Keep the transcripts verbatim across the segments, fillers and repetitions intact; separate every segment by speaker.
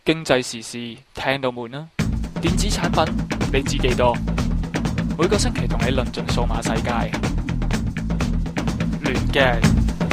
Speaker 1: 經濟時事聽到悶啦，電子產品你知幾多？每個星期同你論盡數碼世界，亂嘅。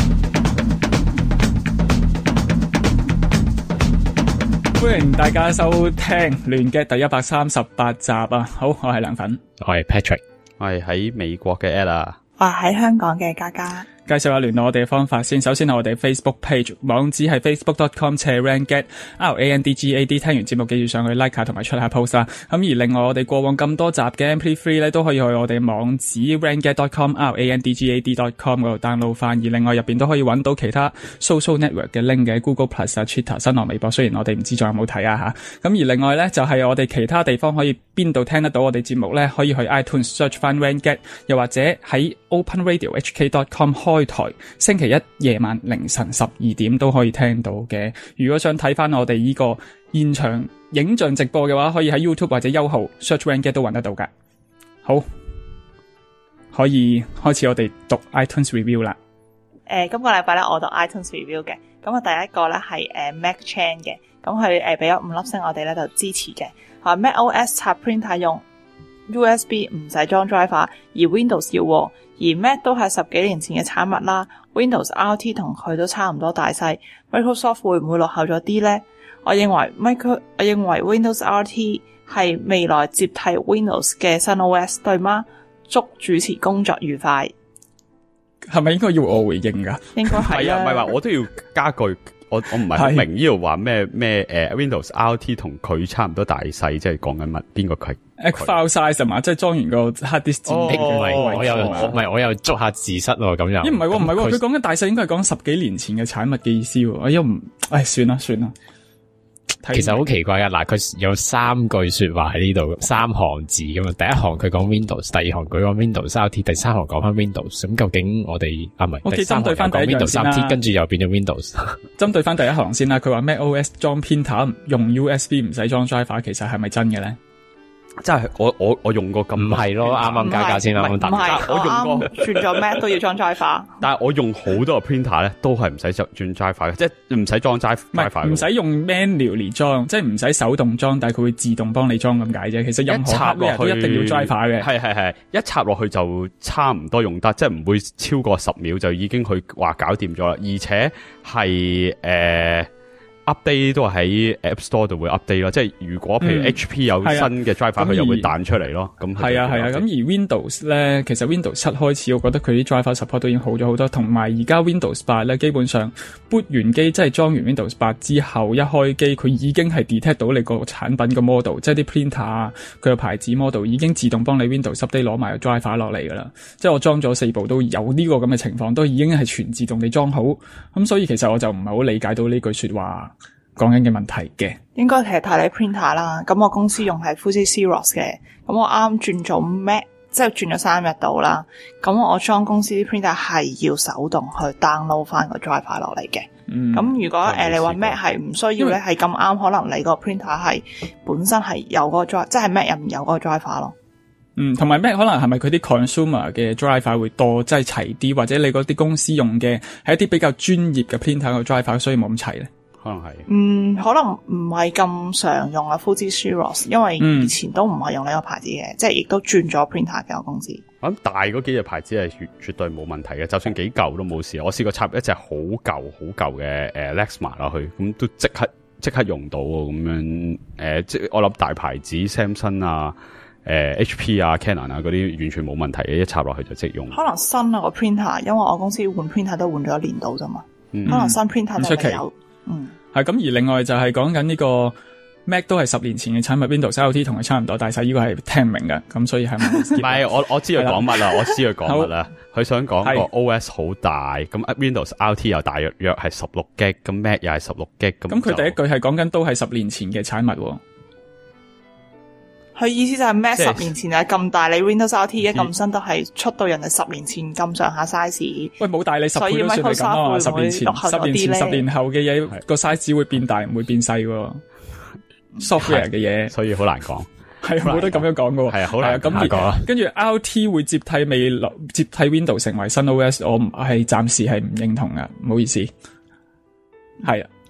Speaker 2: 歡迎大家收聽亂嘅第一百三十八集啊！好，我係涼粉，
Speaker 3: 我係 Patrick，
Speaker 4: 我係喺美國嘅 Ella，
Speaker 5: 我係喺香港嘅嘉嘉。
Speaker 2: 介紹下聯絡我哋嘅方法先。首先係我哋 Facebook page， 網址係 facebook dot com 斜 randgad R A N D G A D。聽完節目記住上去 like 下同埋出下 post 啦。咁而另外我哋過往咁多集嘅 M P three 咧都可以去我哋網址 randgad dot com R A N D G A D dot com 嗰度 download 翻。而另外入邊都可以揾到其他 social network 嘅 link 嘅 Google Plus 啊、Twitter、新浪微博。雖然我哋唔知仲有冇睇啊吓。咁而另外咧就係、是、我哋其他地方可以邊度聽得到我哋節目咧，可以去 iTunes search 翻 randgad， 又或者喺 Open Radio H K dot com 開台。星期一夜晚凌晨十二點都可以聽到嘅。如果想睇翻我哋呢個現場影像直播嘅話，可以喺 YouTube 或者優酷 Search randgad 都揾得到噶。好，可以開始我哋讀 iTunes Review 啦。
Speaker 5: 誒、呃，今個禮拜咧我讀 iTunes Review 嘅。咁啊，第一個咧係誒 Mac Chan 嘅。咁佢誒俾咗五粒星，我哋咧就支持嘅。話 Mac O S 插 printer 用 U S B 唔使裝 driver， 而 Windows 要喎。而 Mac 都係十幾年前嘅產物啦 ，Windows R T 同佢都差唔多大細 ，Microsoft 會唔會落後咗啲呢？我認為 Micro， 我認為 Windows R T 係未來接替 Windows 嘅新 O S， 對嗎？祝主持工作愉快。
Speaker 2: 係咪應該要我回應㗎？
Speaker 5: 應該係啊，
Speaker 4: 唔係話我都要加句，我我唔係好明呢度話咩咩誒 Windows R T 同佢差唔多大細，即係講緊乜？邊個佢？
Speaker 2: file size 係嘛，即係裝完個 hard disk 佔
Speaker 3: 唔係、
Speaker 2: 哦，
Speaker 3: 我又唔係我又捉下字蝨喎，咁又
Speaker 2: 咦唔係喎唔係喎，佢講緊大細應該係講十幾年前嘅產物嘅意思喎，我又唔，唉算啦算啦。
Speaker 3: 其實好奇怪㗎，嗱佢有三句說話喺呢度，三行字咁啊，第一行佢講 Windows， 第二行佢講 Windows R T， 第三行講翻 Windows， 咁究竟我哋啊唔係，第三行又講 Windows R T， 跟住又變咗 Windows。針對翻第一行先啦，佢話 Mac O S 裝 printer 用 U S B 唔使裝 driver， 其實係咪真嘅咧？
Speaker 4: 即係我我我用過咁
Speaker 3: 唔係咯，啱啱加價先啦，啱啱答。
Speaker 5: 唔係，我用過轉咗 Mac 都要裝 driver。
Speaker 4: 但係我用好多個 printer 咧，都係唔使轉 driver 嘅，即係唔使裝 driver。
Speaker 2: 唔使用 manually 裝，即係唔使手動裝，但係佢會自動幫你裝咁解啫。其實任何 hardware 都一定要 driver 嘅。
Speaker 4: 係係係，一插落去就差唔多用得，即係唔會超過十秒就已經去話搞掂咗啦。而且係誒。呃update 都係喺 App Store 度會 update 咯，即係如果譬如 H P 有新嘅 driver，佢、嗯、又會彈出嚟咯。咁
Speaker 2: 係啊係啊，咁、啊、而 Windows 咧，其實 Windows 七開始，我覺得佢啲 driver support 都已經好咗好多，同埋而家 Windows 八咧，基本上 boot 完機，即係裝完 Windows 八之後，一開機佢已經係 detect 到你個產品嘅 model， 即係啲 printer 啊，佢個牌子 model 已經自動幫你 Windows update 攞埋個 driver 落嚟噶啦。即係我裝咗四部都有呢個咁嘅情況，都已經係全自動地裝好。咁所以其實我就唔係好理解到呢句說話講緊嘅問題嘅，
Speaker 5: 應該其實睇你 printer 啦。咁我公司用係 Fuji Xerox 嘅，咁我啱轉咗 Mac， 即係轉咗三日到啦。咁我裝公司啲 printer 係要手動去 download 翻個 driver 落嚟嘅。咁、嗯、如果誒、呃、你話 Mac 係唔需要咧，係咁啱，可能你個 printer 係本身係有個 driver， 即係 Mac 入面有個 driver 咯。
Speaker 2: 嗯，同埋 Mac 可能係咪佢啲 consumer 嘅 driver 會多，即係齊啲，或者你嗰啲公司用嘅係一啲比較專業嘅 printer 個 driver， 所以冇咁齊咧。
Speaker 4: 可能係，
Speaker 5: 嗯，可能唔係咁常用啊 Fuji Xerox， 因為以前都唔係用呢個牌子嘅、嗯，即係亦都轉咗 printer 嘅公司。
Speaker 4: 我諗大嗰幾隻牌子係絕絕對冇問題嘅，就算幾舊都冇事。我試過插一隻好舊好舊嘅誒 Lexmark 落去，咁都即刻即刻用到咁樣。誒、呃，即係我諗大牌子 Samsung 啊、誒、呃、H P 啊、Canon 啊嗰啲完全冇問題嘅，一插落去就即用。
Speaker 5: 可能新啊個 printer， 因為我公司換 printer 都換咗一年到啫嘛，可能新 printer 都未有。嗯，係
Speaker 2: 咁，而另外就係講緊呢個 Mac 都係十年前嘅產物 ，Windows R T 同佢差唔多大細，呢個係聽唔明嘅，咁所以係唔
Speaker 4: 係我我知佢講乜啦，我知佢講乜啦，佢想講個 O S 好大，咁 Windows R T 又大約約係十六 G， 咁 Mac 又係十六 G， 咁
Speaker 2: 咁佢第一句係講緊都係十年前嘅產物。
Speaker 5: 佢意思就係 Mac 十年前係咁大，你 Windows R T 一咁新都係出到人哋十年前咁上下 size。
Speaker 2: 喂，冇大你十倍都算係咁啊！十年前、十年前、十年後嘅嘢個 size 會變大，唔會變細喎。software 嘅嘢，
Speaker 4: 所以好難講。
Speaker 2: 係冇得咁樣講㗎喎。
Speaker 4: 係啊，好難
Speaker 2: 咁而跟住 R T 會接替未來接替 Windows 成為新 O S， 我唔係暫時係唔認同㗎，唔好意思。係啊。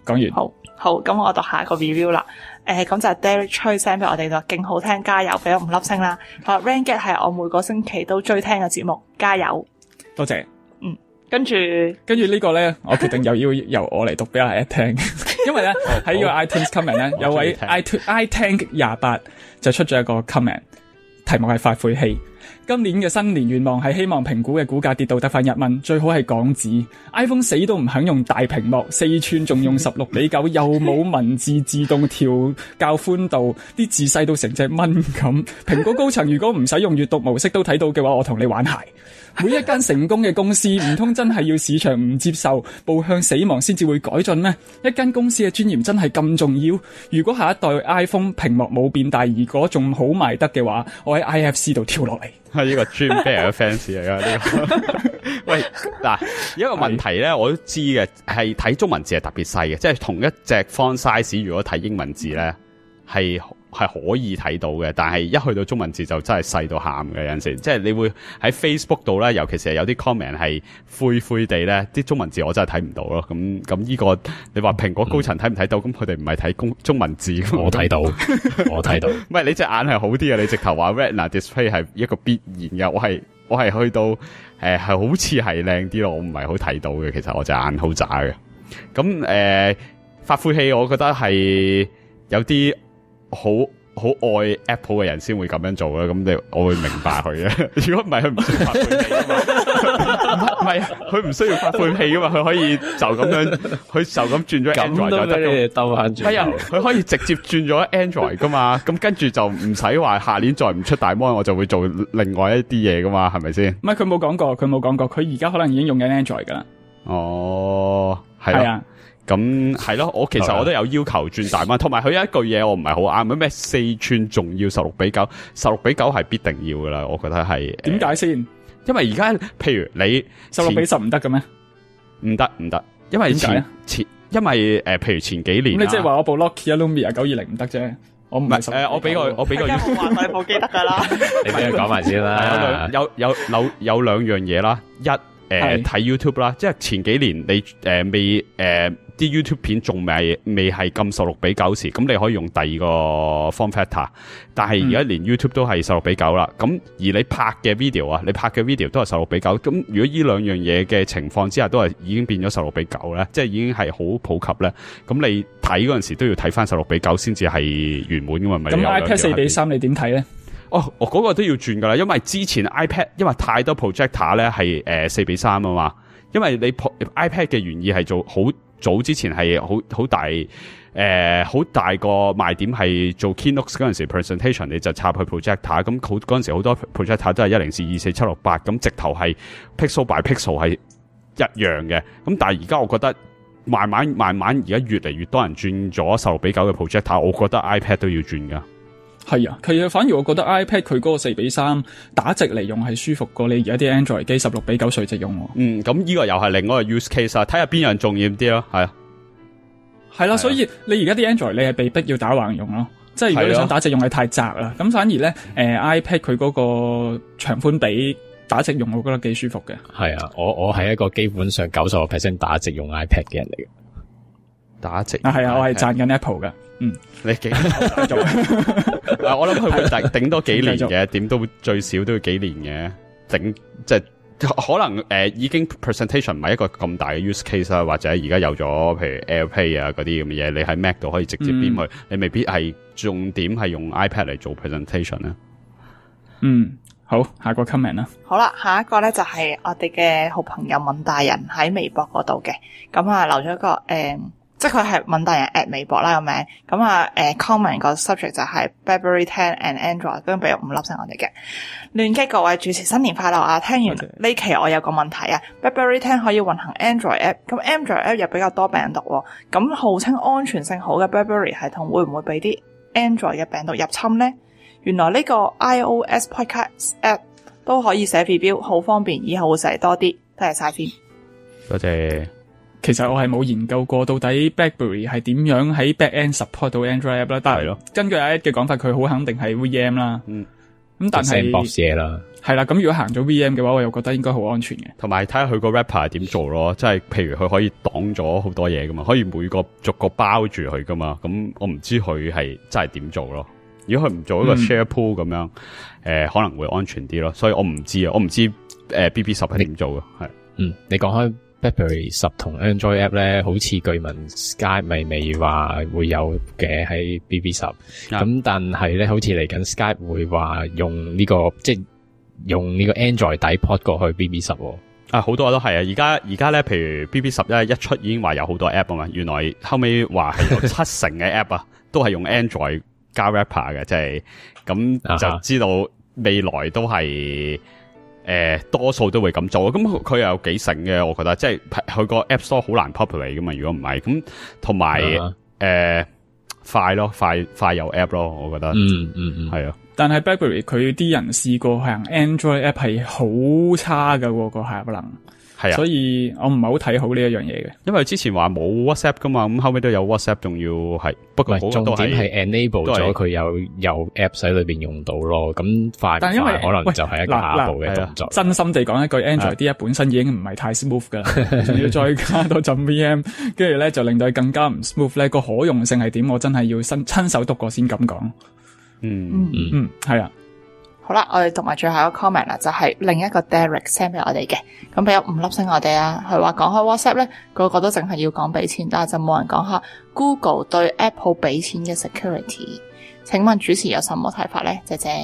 Speaker 2: 講完。
Speaker 5: 好，好，咁我讀下一個 review 啦。誒、呃，咁就係 Derek 吹 send 俾我哋就勁好聽，加油，俾咗五粒星啦。好 Ranget 係我每個星期都追聽嘅節目，加油，
Speaker 2: 多謝。
Speaker 5: 嗯，跟住
Speaker 2: 跟住呢個咧，我決定又要由我嚟讀俾阿 Ed 聽，因為咧喺呢個 iTunes comment 咧，有位 iTank 廿八就出咗一個 comment， 題目係發晦氣。今年嘅新年願望係希望蘋果嘅股價跌到得翻一蚊，最好係港紙。iPhone 死都唔肯用大屏幕，四寸仲用十六比九，又冇文字自動調校寬度，啲字細到成隻蚊咁。蘋果高層如果唔使用閱讀模式都睇到嘅話，我同你玩鞋。每一間成功嘅公司，唔通真係要市場唔接受，步向死亡先至會改進咩？一間公司嘅尊嚴真係咁重要？如果下一代 iPhone 屏幕冇變大，如果仲好賣得嘅話，我喺 I F C 度跳落嚟。
Speaker 4: 係呢個 Dream Bear 嘅 fans 嚟噶呢個。喂，嗱，一個問題咧，我都知嘅，係睇中文字係特別細嘅，即係同一隻 font size，如果睇英文字咧，係係可以睇到嘅，但係一去到中文字就真係細到喊嘅，有陣時，即係你會喺 Facebook 度咧，尤其是係有啲 comment 係灰灰地咧，啲中文字我真係睇唔到咯。咁咁呢個你話蘋果高層睇唔睇到？咁佢哋唔係睇中文字，
Speaker 3: 我睇到，我睇到。
Speaker 4: 唔係你隻眼係好啲嘅，你直頭話 Retina Display 係一個必然嘅，我係我係去到誒係、呃、好似係靚啲咯，我唔係好睇到嘅。其實我隻眼好渣嘅。咁誒、呃、發晦氣，我覺得係有啲。好好愛 Apple 嘅人先會咁樣做啦，咁你我會明白佢嘅。如果唔係，佢唔需要發晦氣噶嘛。唔係，佢唔需要發晦氣噶嘛，佢可以就咁樣，佢就咁轉咗 Android 就得。
Speaker 3: 兜翻轉。
Speaker 4: 係啊，佢可以直接轉咗 Android 噶嘛。咁跟住就唔使話下年再唔出大 mon，我就會做另外一啲嘢噶嘛，係咪先？
Speaker 2: 唔係，佢冇講過，佢冇講過，佢而家可能已經用緊 Android 噶啦。
Speaker 4: 哦，係啊。咁係咯，我其實我都有要求轉大 mon，同埋佢有一句嘢我唔係好啱，咩四寸仲要十六比九，十六比九係必定要噶啦，我覺得係。點
Speaker 2: 解先？
Speaker 4: 因為而家譬如你
Speaker 2: 十六比十唔得嘅咩？唔
Speaker 4: 得唔得，因為前前因為誒、呃，譬如前幾年、啊，
Speaker 2: 咁你即係話我部 Nokia Lumia 九二零唔得啫？我唔係
Speaker 4: 誒，我俾個我俾個，
Speaker 5: 大家冇話大部記得噶啦。
Speaker 3: 你俾佢講埋先啦。
Speaker 4: 有有有有兩樣嘢啦，一誒睇、呃、YouTube 啦，即係前幾年你誒、呃、未誒。呃啲 YouTube 片仲未未係咁十六比九時，咁你可以用第二個 form factor， 但係而家連 YouTube 都係十六比九啦。咁、嗯、而你拍嘅 video 啊，你拍嘅 video 都係十六比九。咁如果呢兩樣嘢嘅情況之下都係已經變咗十六比九咧，即係已經係好普及咧。咁你睇嗰陣時都要睇翻十六比九先至係圓滿噶嘛？
Speaker 2: 咁 iPad 四比三你點睇咧？
Speaker 4: 哦，我、那、嗰個都要轉噶啦，因為之前 iPad 因為太多 projector 咧係誒四比三啊嘛。因為你 iPad 嘅原意係做好。早之前係好好大誒，好、呃、大個賣點係做 keynote 嗰陣時 presentation， 你就插去 projector， 咁好嗰陣時好多 projector 都係一零四二四七六八，咁直頭係 pixel by pixel 係一樣嘅。咁但係而家我覺得慢慢慢慢而家越嚟越多人轉咗十六比九嘅 projector， 我覺得 iPad 都要轉噶。
Speaker 2: 係啊，其實反而我覺得 iPad 佢嗰個四比三打直嚟用係舒服過你而家啲 Android 機十六比九垂直用。嗯，
Speaker 4: 咁呢個又係另外一個 use case 啊，睇下邊樣重要啲咯，係啊，
Speaker 2: 係啦，所以你而家啲 Android 你係被逼要打橫用咯，即係如果你想打直用係太窄啦，咁反而咧誒、呃、iPad 佢嗰個長寬比打直用，我覺得幾舒服嘅。
Speaker 3: 係啊，我我係一個基本上九十個 percent 打直用 iPad 嘅人嚟嘅。
Speaker 4: 打直
Speaker 2: 啊，係啊，我係讚緊 Apple 嘅。嗯，
Speaker 4: 你幾做？我諗佢會頂頂多幾年嘅，點都最少都要幾年嘅。頂即係可能誒、呃，已經 presentation 唔係一個咁大嘅 use case 啊，或者而家有咗譬如 AirPlay 啊嗰啲咁嘅嘢，你喺 Mac 度可以直接編去、嗯，你未必係重點係用 iPad 嚟做 presentation 咧。
Speaker 2: 嗯，好，下個 comment 啦。
Speaker 5: 好啦，下一個咧就係、是、我哋嘅好朋友敏大人喺微博嗰度嘅，咁啊留咗一個誒。嗯即係佢係敏大人 at 微博啦個名，咁啊誒 comment 個 subject 就係 BlackBerry ten and Android， 咁俾咗五粒星我哋嘅。亂擊各位主持新年快樂啊！聽完呢、okay. 期我有個問題啊 ，BlackBerry ten 可以運行 Android app， 咁 Android app 又比較多病毒喎，咁號稱安全性好嘅 BlackBerry 系統會唔會俾啲 Android 嘅病毒入侵呢？原來呢個 iOS Podcast app 都可以寫 review， 好方便，以後會寫多啲。多謝晒先，
Speaker 4: 多謝。
Speaker 2: 其實我係冇研究過到底 BlackBerry 係點樣喺 back end support 到 Android app 啦，但係根據阿 Ed 嘅講法，佢好肯定係 V M 啦。
Speaker 4: 嗯，
Speaker 2: 咁但係
Speaker 3: sandbox 嘢啦，
Speaker 2: 係啦。咁如果行咗 V M 嘅話，我又覺得應該好安全嘅。
Speaker 4: 同埋睇下佢個 wrapper 係點做咯，即係譬如佢可以擋咗好多嘢噶嘛，可以每個逐個包住佢噶嘛。咁我唔知佢係真係點做咯。如果佢唔做一個 share pool 咁樣，誒、嗯呃、可能會安全啲咯。所以我唔知啊，我唔知誒 B B 十係點做嘅係。
Speaker 3: 嗯，你講開 BlackBerry 十同 Android app 咧，好似據聞 Skype 咪未話會有嘅喺 B B 十，咁但係咧好似嚟緊 Skype 會話用呢、這個即係用呢個 Android 底 port 過去 B B 十。
Speaker 4: 啊，好多都係啊！而家而家咧，譬如 B B 十一一出已經話有好多 app 啊嘛，原來後尾話係有七成嘅 app 啊，都係用 Android 加 wrapper 嘅，即係咁就知道未來都係誒、呃、多數都會咁做。咁佢又有幾成嘅，我覺得即係佢個 App Store 好難 populate 噶嘛。如果唔係咁，同埋誒快咯，快快有 app 咯，我覺得
Speaker 3: 嗯嗯嗯係啊。
Speaker 2: 但係 BlackBerry 佢啲人試過行 Android app 係好差噶喎，個效能係啊，所以我唔係好睇好呢一樣嘢嘅。因
Speaker 4: 為之前話冇 WhatsApp 噶嘛，咁後尾都有 WhatsApp，仲要係不過
Speaker 3: 重點係 enable 咗佢有有 app 喺裏邊用到咯。咁快唔快可能就係一個下一步嘅動作。
Speaker 2: 真心地講一句 ，Android 啲 app 本身已經唔係太 smooth 噶啦，仲要再加多陣 V M， 跟住咧就令到佢更加唔 smooth 咧。個可用性係點？我真係要親親手讀過先咁講。
Speaker 4: 嗯
Speaker 2: 嗯嗯，係啊。
Speaker 5: 好啦，我哋讀埋最後一個 comment 啦，就係、是、另一個 Derek send 俾我哋嘅，咁俾咗五粒星我哋啊。佢話講開 WhatsApp 咧，個個都淨係要講俾錢，但係就冇人講下 Google 對 Apple 俾錢嘅 security。請問主持有什麼睇法咧？姐姐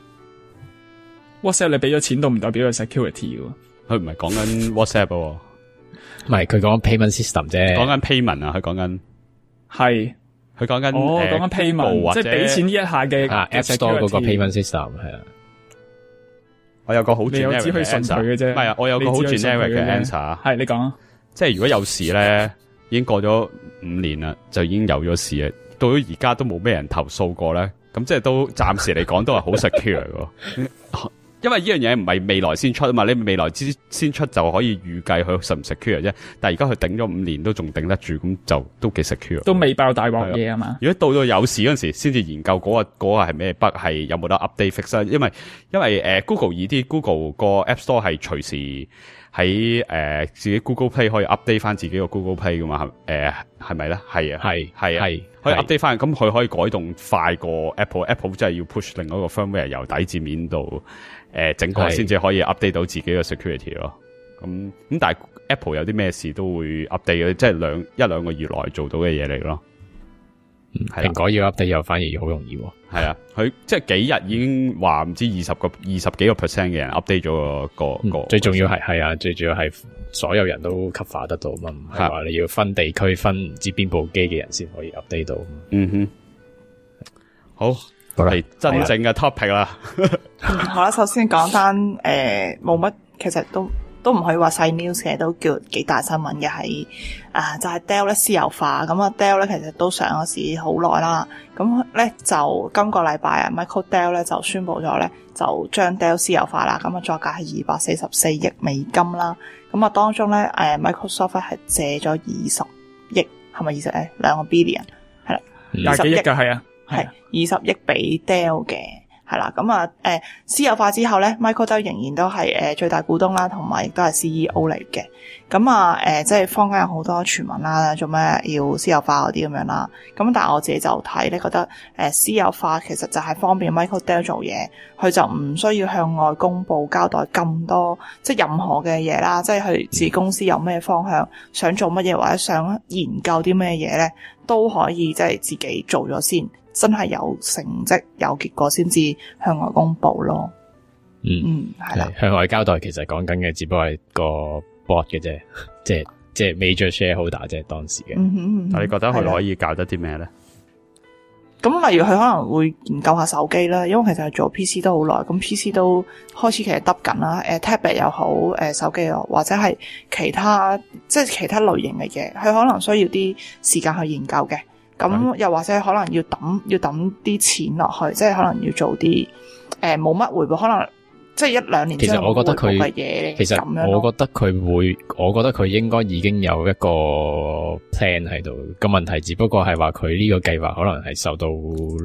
Speaker 2: WhatsApp 你俾咗錢都唔代表有 security 嘅，
Speaker 4: 佢唔係講緊 WhatsApp 喎，
Speaker 3: 唔係佢講 payment system 啫，
Speaker 4: 講緊 payment 啊，佢講緊
Speaker 2: 係。
Speaker 4: 佢講緊
Speaker 2: 哦，講緊 payment，即係俾錢呢一下嘅
Speaker 3: App Store 嗰個 payment system 係啊。
Speaker 4: 我有個好 generic
Speaker 2: 嘅 answer 嘅啫，
Speaker 4: 唔係啊，我有個好 generic 嘅 answer。
Speaker 2: 係你講，
Speaker 4: 即係如果有事咧，已經過咗五年啦，就已經有咗事啊。到咗而家都冇咩人投訴過咧，咁即係都暫時嚟講都係好 secure 嘅。因為呢樣嘢唔係未來先出啊嘛，你未來之先出就可以預計佢實唔 secure 啫。但係而家佢頂咗五年都仲頂得住，咁就都幾 secure。都未爆大鑊嘢啊嘛。如果到到有事嗰陣時，先至研究嗰、嗰個嗰、嗰個係咩 bug，係有冇得 update fix 啊？因為因為誒、呃、Google 易啲 ，Google 個 App Store 係隨時喺誒、呃、自己 Google Play 可以 update 翻自己個 Google Play 噶嘛？誒係咪咧？係啊，係係啊，可以 update 翻，咁佢可以改動快過 Apple。Apple 真係要 push 另外一個 firmware 由底字面度。誒、呃，整個先至可以 update 到自己嘅 security 咯。咁咁，但係 Apple 有啲咩事都會 update 嘅，即係兩一兩個月內做到嘅嘢嚟咯。蘋、嗯、果要 update 又反而好容易。係啊，佢即係幾日已經話唔知二十個、二十幾個 percent 嘅人 update 咗個個、嗯。最重要係係啊，最主要係所有人都 cover 得到嘛，唔係話你要分地區、分唔知邊部機嘅人先可以 update 到。嗯哼，好。係真正嘅 topic 啦。
Speaker 5: 好啦，首先講翻誒，冇、呃、乜，其實都都唔可以話細 news 嘅，都叫幾大新聞嘅係啊，就係、是、Dell 咧私有化。咁啊 Dell 咧其實都上咗市好耐啦。咁咧就今個禮拜啊 Michael Dell 咧就宣布咗咧，就將 Dell 私有化啦。咁啊作價係二百四十四億美金啦。咁啊當中咧誒 Microsoft 係借咗二十億，係咪二十誒兩個 billion 係啦，
Speaker 2: 廿幾億噶係啊。
Speaker 5: 係二十億俾 Dell 嘅，係啦，咁啊，誒，私有化之後咧 ，Michael Dell 仍然都係誒最大股東啦，同埋亦都係 C E O 嚟嘅。咁啊，誒，即係坊間有好多傳聞啦，做咩要私有化嗰啲咁樣啦。咁但係我自己就睇咧，覺得誒私有化其實就係方便 Michael Dell 做嘢，佢就唔需要向外公布交代咁多，即係任何嘅嘢啦。即係佢自己公司有咩方向，想做乜嘢或者想研究啲咩嘢咧，都可以即係自己做咗先。真係有成績有結果先至向外公布咯。嗯嗯，係啦。
Speaker 3: 向外交代其實講緊嘅只不過係個 board 嘅啫，即係即係 major shareholder 即係當時嘅。嗯哼嗯哼，但你覺得佢可以搞得啲咩咧？
Speaker 5: 咁例如佢可能會研究下手機啦，因為其實係做 P C 都好耐，咁 P C 都開始其實得緊啦。誒 tablet 又好，誒手機又好，或者係其他即係其他類型嘅嘢，佢可能需要啲時間去研究嘅。咁又或者可能要抌要抌啲錢落去，即係可能要做啲誒冇乜回報，可能即係一兩年之後冇回報嘅嘢。
Speaker 3: 其實我覺得佢會，我覺得佢應該已經有一個 plan 喺度。個問題只不過係話佢呢個計劃可能係受到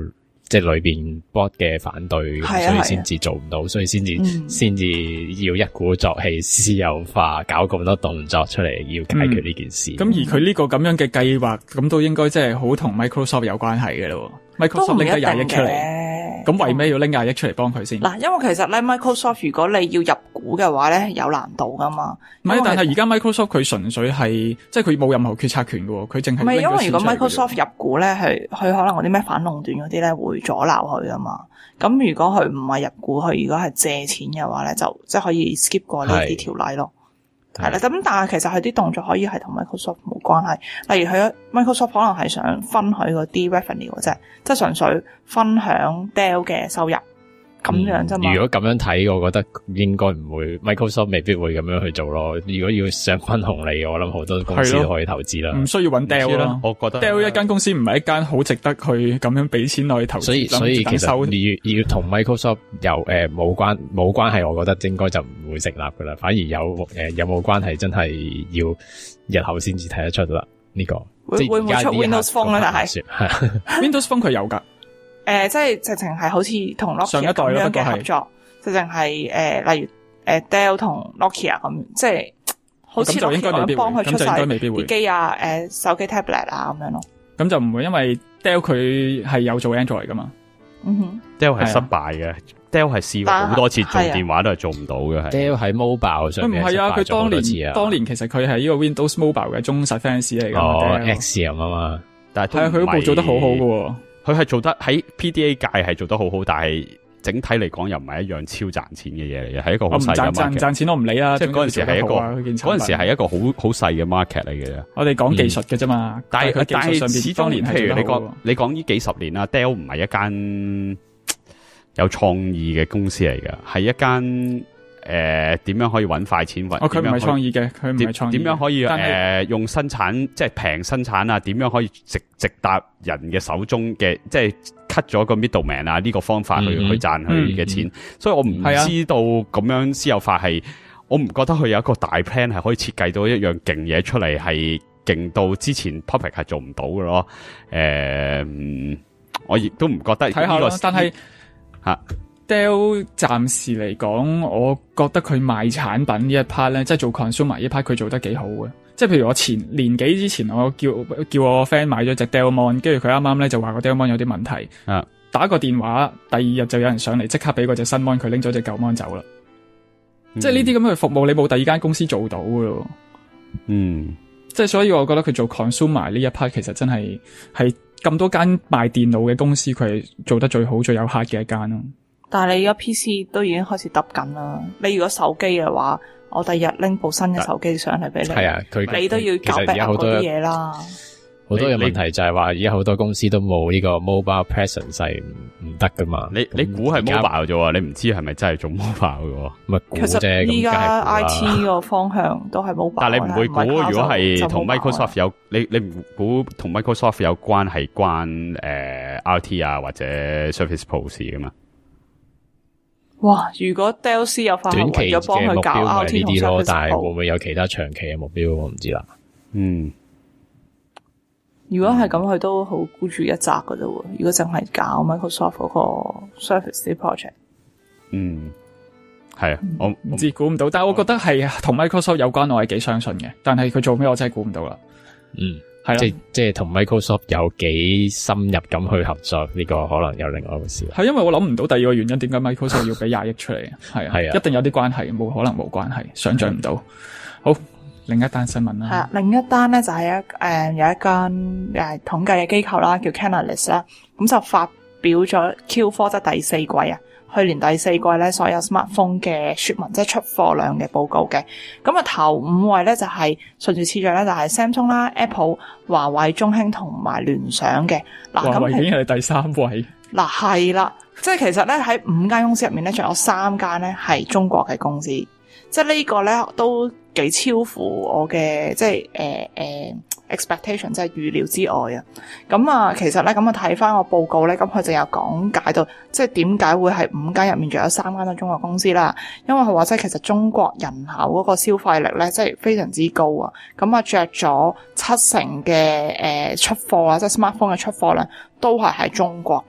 Speaker 3: 即係裏邊 board 嘅反對，所以先至做唔到，所以先至先至要一鼓作氣私有化，搞咁多動作出嚟，要解決呢件事。
Speaker 2: 咁、嗯、而佢呢個咁樣嘅計劃，咁都應該即係好同 Microsoft 有關係嘅咯。Microsoft 拎咗廿億出嚟，咁為咩要拎廿億出嚟幫佢先？嗱，
Speaker 5: 因為其實咧 Microsoft 如果你要入股嘅話咧，有難度噶嘛。
Speaker 2: 唔係，但係而家 Microsoft 佢純粹係即係佢冇任何決策權嘅，佢淨係。唔係，因為如果
Speaker 5: Microsoft 入股咧，係佢可能嗰啲咩反壟斷嗰啲咧會阻撓佢噶嘛。咁如果佢唔係入股，佢如果係借錢嘅話咧，就即係可以 skip 過呢啲條例咯。係啦，咁但係其實佢啲動作可以係同 Microsoft 冇關係，例如佢 Microsoft 可能係想分佢嗰啲 revenue 嘅啫，即係純粹分享 Dell 嘅收入咁樣啫嘛、
Speaker 3: 嗯。如果咁樣睇，我覺得應該唔會 Microsoft 未必會咁樣去做咯。如果要想分紅利，我諗好多公司都可以投資啦，唔需要揾 Dell 啦。
Speaker 2: 我覺得 Dell 一間公司唔係一間好值得去咁樣俾錢落去投資。
Speaker 3: 所以所以其實要要同 Microsoft 有誒冇、呃、關冇關係，我覺得應該就唔會成立噶啦。反而有誒、呃、有冇關係，真係要日後先至睇得出啦。呢、這個
Speaker 5: 會會唔會出 Windows Phone 咧？但係
Speaker 2: Windows Phone 佢有噶。
Speaker 5: 誒、呃，即係直情係好似同 Nokia 咁樣嘅合作，直情係誒，例如誒 Dell 同 Nokia 咁，即係好似 Nokia 咁幫佢出晒啲機啊，誒、呃、手機 tablet 啊咁樣咯。
Speaker 2: 咁就唔會，因為 Dell 佢係有做 Android 噶嘛。
Speaker 5: 嗯哼
Speaker 4: ，Dell 係失敗嘅、啊、，Dell 係試過好多次做電話都係做唔到嘅。係
Speaker 3: Dell 喺 mobile 上面，
Speaker 2: 佢唔係啊，佢當年當年其實佢係呢個 Windows Mobile 嘅忠實 fans 嚟噶。
Speaker 3: 哦 ，Axiom 啊嘛，
Speaker 2: 但係係啊，佢嗰部做得好好嘅。
Speaker 4: 佢係做得喺 P D A 界係做得好好，但係整體嚟講又唔係一樣超賺錢嘅嘢嚟嘅，係一個好細嘅 market。賺賺錢我唔理啊，即係嗰陣時係一個嗰陣時係一個好好細嘅 market 嚟嘅。我哋講技術嘅啫嘛，嗯、但係佢技術上邊當年譬如你講你講呢幾十年啦 ，Dell 唔係一間有創意嘅公司嚟嘅，係一間。誒、呃，點樣可以搵快錢？搵哦，佢唔係創意嘅，佢唔係創意。點樣可以誒、呃、用生產即係平生產啊？點樣可以直直達人嘅手中嘅，即係 cut 咗個 middleman 啊？呢、這個方法去、嗯、去賺佢嘅錢、嗯。所以我唔知道咁樣私有化係、啊，我唔覺得佢有一個大 plan 係可以設計到一樣勁嘢出嚟，係勁到之前 Public 係做唔到嘅咯。誒、呃，我亦都唔覺得睇下咯。但係吓。Dell 暫時嚟講，我覺得佢賣產品呢一 part 咧，即係做 consumer 呢一 part，佢做得幾好嘅。即係譬如我前年幾之前，我叫叫我 friend 買咗隻 Dell Mon， 跟住佢啱啱咧就話個 Dell Mon 有啲問題。啊，打個電話，第二日就有人上嚟，即刻俾嗰隻新 Mon， 佢拎咗隻舊 Mon 走啦、嗯。即係呢啲咁嘅服務，你冇第二間公司做到噶咯。嗯，即係所以我覺得佢做 consumer 呢一 part 其實真係係咁多間賣電腦嘅公司，佢係做得最好、最有 heart 嘅一間咯。
Speaker 5: 但係你而家 P C 都已經開始揼緊啦。你如果手機嘅話，我第日拎部新嘅手機上嚟俾你，係啊，佢你都要搞 backup 嗰啲嘢啦。好多嘅問題就係話，而家好多公司都冇呢個 mobile presence 係唔得噶嘛。你你估係 mobile 啫，你唔知係咪真係做 mobile 嘅？咪估啫。其實依家 I T 個方向都係 mobile。但係你唔會估，如果係同 Microsoft 有，你你唔估同 Microsoft 有關係關誒、呃、R T 啊或者 Surface Pro 事噶嘛？哇！如果 Dell 私有化，短期嘅目標係呢啲咯，但係會唔會有其他長期嘅目標，我唔知啦。嗯，如果係咁，佢都好孤注一擲噶啫。如果淨係搞 Microsoft 嗰個 Surface 啲 project， 嗯，係啊，我唔知估唔到，但係我覺得係同 Microsoft 有關，我係幾相信嘅。但係佢做咩，我真係估唔到啦。嗯。係即係即係同 Microsoft 有幾深入咁去合作，呢、這個可能有另外一個事。係因為我諗唔到第二個原因，點解 Microsoft 要俾廿億出嚟？係啊，係啊，一定有啲關係，冇可能冇關係，想象唔到。好，另一單新聞啦。係啊，另一單咧就係一誒、呃、有一間誒統計嘅機構啦，叫 Canalys 啦，咁就發表咗 Q 四 即係第四季啊。去年第四季咧，所有 smartphone 嘅 shipment 即係出貨量嘅報告嘅，咁啊頭五位咧就係順住次序咧就係 Samsung 啦、Apple、華為、中興同埋聯想嘅。嗱，華為已經係第三位。嗱係啦，即係其實咧喺五間公司入面咧，仲有三間咧係中國嘅公司，即係呢個咧都幾超乎我嘅即係誒誒 expectation， 即係預料之外啊！咁啊，其實咧咁啊睇翻個報告咧，咁佢就有講解到，即係點解會係五間入面仲有三間都中國公司啦？因為佢話即係其實中國人口嗰個消費力咧，即係非常之高啊！咁啊，着咗七成嘅誒出貨啊，即係 smartphone 嘅出貨量都係喺中國嘅。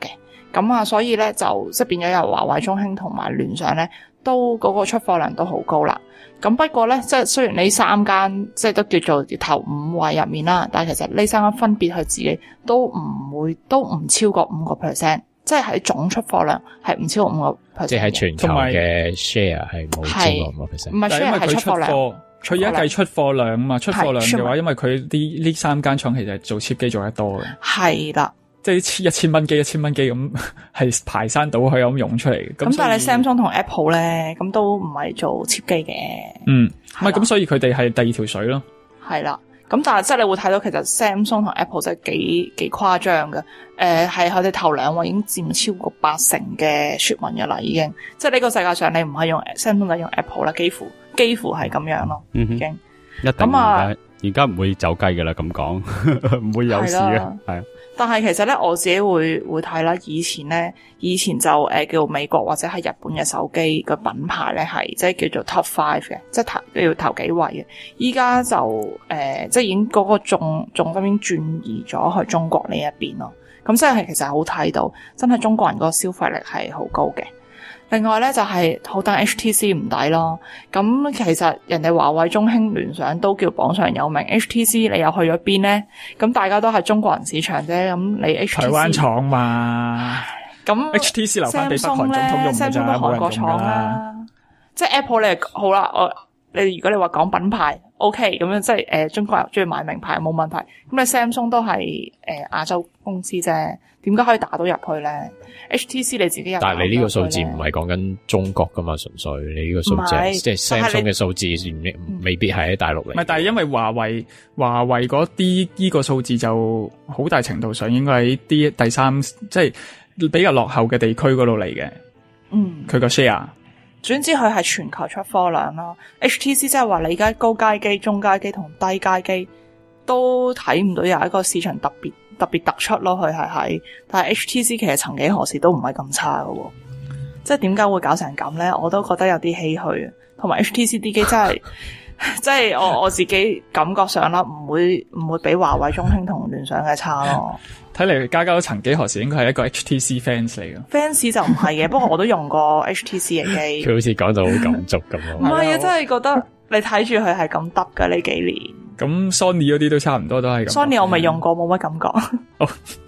Speaker 5: 咁啊，所以咧就即係變咗由華為、中興同埋聯想咧，都嗰個出貨量都好高啦。咁不過咧，即係雖然呢三間即係都叫做頭五位入面啦，但係其實呢三間分別佢自己都唔會都唔超過五個 percent， 即係喺總出貨量係唔超過五個 percent。即係喺
Speaker 3: 全球嘅 share 係冇超過五個 percent。
Speaker 5: 唔係 share 係出貨量。
Speaker 2: 佢而家計出貨量啊嘛，出貨量嘅話，因為佢啲呢三間廠其實係做 chip 機做得多嘅。係啦。即係一千蚊機、一千蚊機咁，係排山倒海咁湧出嚟。咁
Speaker 5: 但係你 Samsung 同 Apple 咧，咁都唔係做 chip 機嘅。
Speaker 2: 嗯，唔係咁，所以佢哋係第二條水咯。
Speaker 5: 係啦，咁但係即係你會睇到，其實 Samsung 同 Apple 真係幾幾誇張嘅。誒、呃，係佢哋頭兩位已經佔超過八成嘅 shipment 嘅啦，已經。即係呢個世界上你唔係用 Samsung 就用 Apple 啦，幾乎幾乎係咁樣咯。嗯哼，已經。
Speaker 4: 一定啊！而家唔會走雞㗎啦，咁講唔會有事啊，係。但
Speaker 5: 係其實咧，我自己會會睇啦。以前咧，以前就誒、呃、叫美國或者係日本嘅手機嘅品牌咧，係即係叫做 top five 嘅，即係頭要頭幾位嘅。依家就誒、呃，即係已經嗰個重重心已經轉移咗去中國呢一邊咯。咁即係其實好睇到，真係中國人嗰個消費力係好高嘅。另外咧就係好等 H T C 唔抵咯，咁其實人哋華為、中興、聯想都叫榜上有名 ，H T C 你又去咗邊咧？咁大家都係中國人市場啫，咁你 H T C
Speaker 2: 台灣廠嘛，咁 H T C 留翻俾北韓總統用㗎咋，冇人用啦。即係 Apple 你好啦，我你如果你話講品牌 ，OK， 咁樣即係誒、呃、中國人中意買名牌冇問題。咁你 Samsung 都係誒、呃、亞洲公司啫，點解可以打到入去咧？H T C 你自己有，
Speaker 3: 但係你呢個數字唔係講緊中國噶嘛，純粹你呢個數字即係 Samsung 嘅數字，未必係喺大陸嚟。唔係，
Speaker 2: 但係因為華為華為嗰啲呢個數字就好大程度上應該喺啲第三，即係比較落後嘅地區嗰度嚟嘅。嗯，佢個 share，
Speaker 5: 總之佢係全球出貨量咯。H T C 即係話你而家高階機、中階機同低階機都睇唔到有一個市場特別。特別突出咯，佢係喺，但係 H T C 其實曾幾何時都唔係咁差嘅，即係點解會搞成咁咧？我都覺得有啲唏噓，同埋 H T C 啲機真係，即係我我自己感覺上啦，唔會唔會比華為、中興同聯想嘅差咯。
Speaker 2: 睇嚟嘉嘉都曾幾何時應該係一個 H T C fans 嚟嘅
Speaker 5: ，fans 就唔係嘅，不過我都用過 H T C 嘅機。
Speaker 3: 佢好似講到好感觸咁咯。
Speaker 5: 唔係啊，真係覺得你睇住佢係咁得㗎呢幾年。
Speaker 2: 咁 Sony 嗰啲都差唔多都係咁。
Speaker 5: Sony 我未用過，冇乜感覺。
Speaker 2: 哦，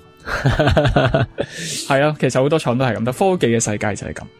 Speaker 2: 係啊，其實好多廠都係咁，但科技嘅世界就係咁。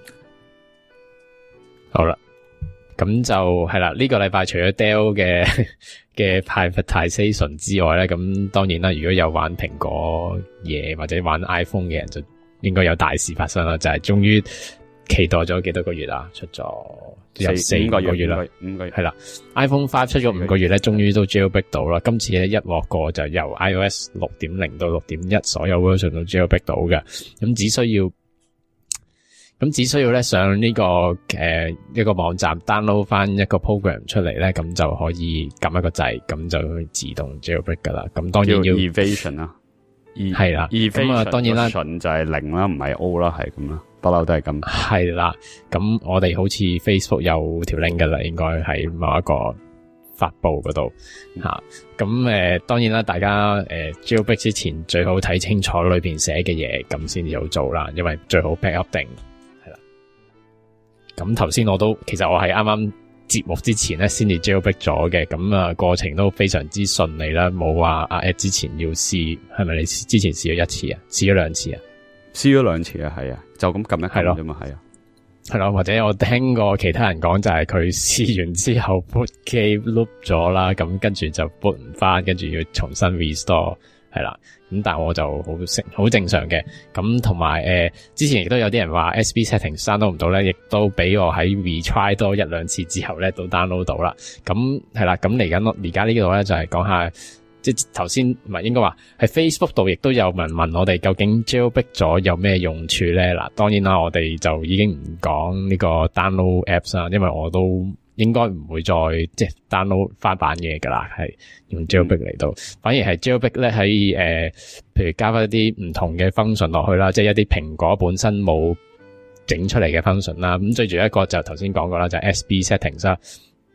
Speaker 3: 好啦，咁就係啦。呢、這個禮拜除咗 Dell 嘅嘅 privatization 之外咧，咁當然啦，如果有玩蘋果嘢或者玩 iPhone 嘅人，就應該有大事發生啦，就係、是、終於期待咗幾多個月啊，出咗。有四五個月啦，五個月係啦。iPhone 五出咗五個月咧，終於都 jailbreak 到啦。今次咧一鑊過就由 iOS 六點零到六點一所有 version 都 jailbreak 到嘅。咁只需要咁只需要咧上呢、這個誒、呃、一個網站 download 翻一個 program 出嚟咧，咁就可以撳一個掣，咁就會自動 jailbreak 噶啦。咁當然要
Speaker 4: evasion 啦，
Speaker 3: 係啦，
Speaker 4: 咁啊
Speaker 3: 當然啦，
Speaker 4: 就係零啦，唔係 O 啦，係咁啦。不嬲都係咁，
Speaker 3: 係啦。咁我哋好似 Facebook 有條 link 噶啦，應該喺某一個發布嗰度吓。咁、嗯、誒、呃，當然啦，大家誒 jailbreak 之前最好睇清楚裏邊寫嘅嘢，咁先至好做啦。因為最好 backup 定係啦。咁頭先我都其實我係啱啱節目之前咧先至 jailbreak 咗嘅，咁啊過程都非常之順利啦，冇話阿 Ed 之前要試，係咪你之前試咗一次啊？試咗兩次啊？
Speaker 4: 試咗兩次啊，係啊，就咁撳一撳啫嘛，係啊，
Speaker 3: 係咯，或者我聽過其他人講就係佢試完之後 boot 機 loop 咗啦，咁跟住就 boot 唔翻，跟住要重新 restore， 係啦，咁但係我就好正好正常嘅，咁同埋誒之前亦都有啲人話 S B settings download 唔到咧，亦都俾我喺 retry 多一兩次之後咧都 download 到啦，咁係啦，咁嚟緊而家呢度咧就係講下。即係頭先唔係應該話喺 Facebook 度亦都有人問我哋究竟 jailbreak 咗有咩用處咧？嗱，當然啦，我哋就已經唔講呢個 download apps 啦，因為我都應該唔會再即係 download 翻版嘢噶啦，係用 jailbreak 嚟到，嗯、反而係 jailbreak 咧喺誒，譬如加翻一啲唔同嘅 function 落去啦，即係一啲蘋果本身冇整出嚟嘅 function 啦。咁最主要一個就頭先講過啦，就係 S B settings 啦。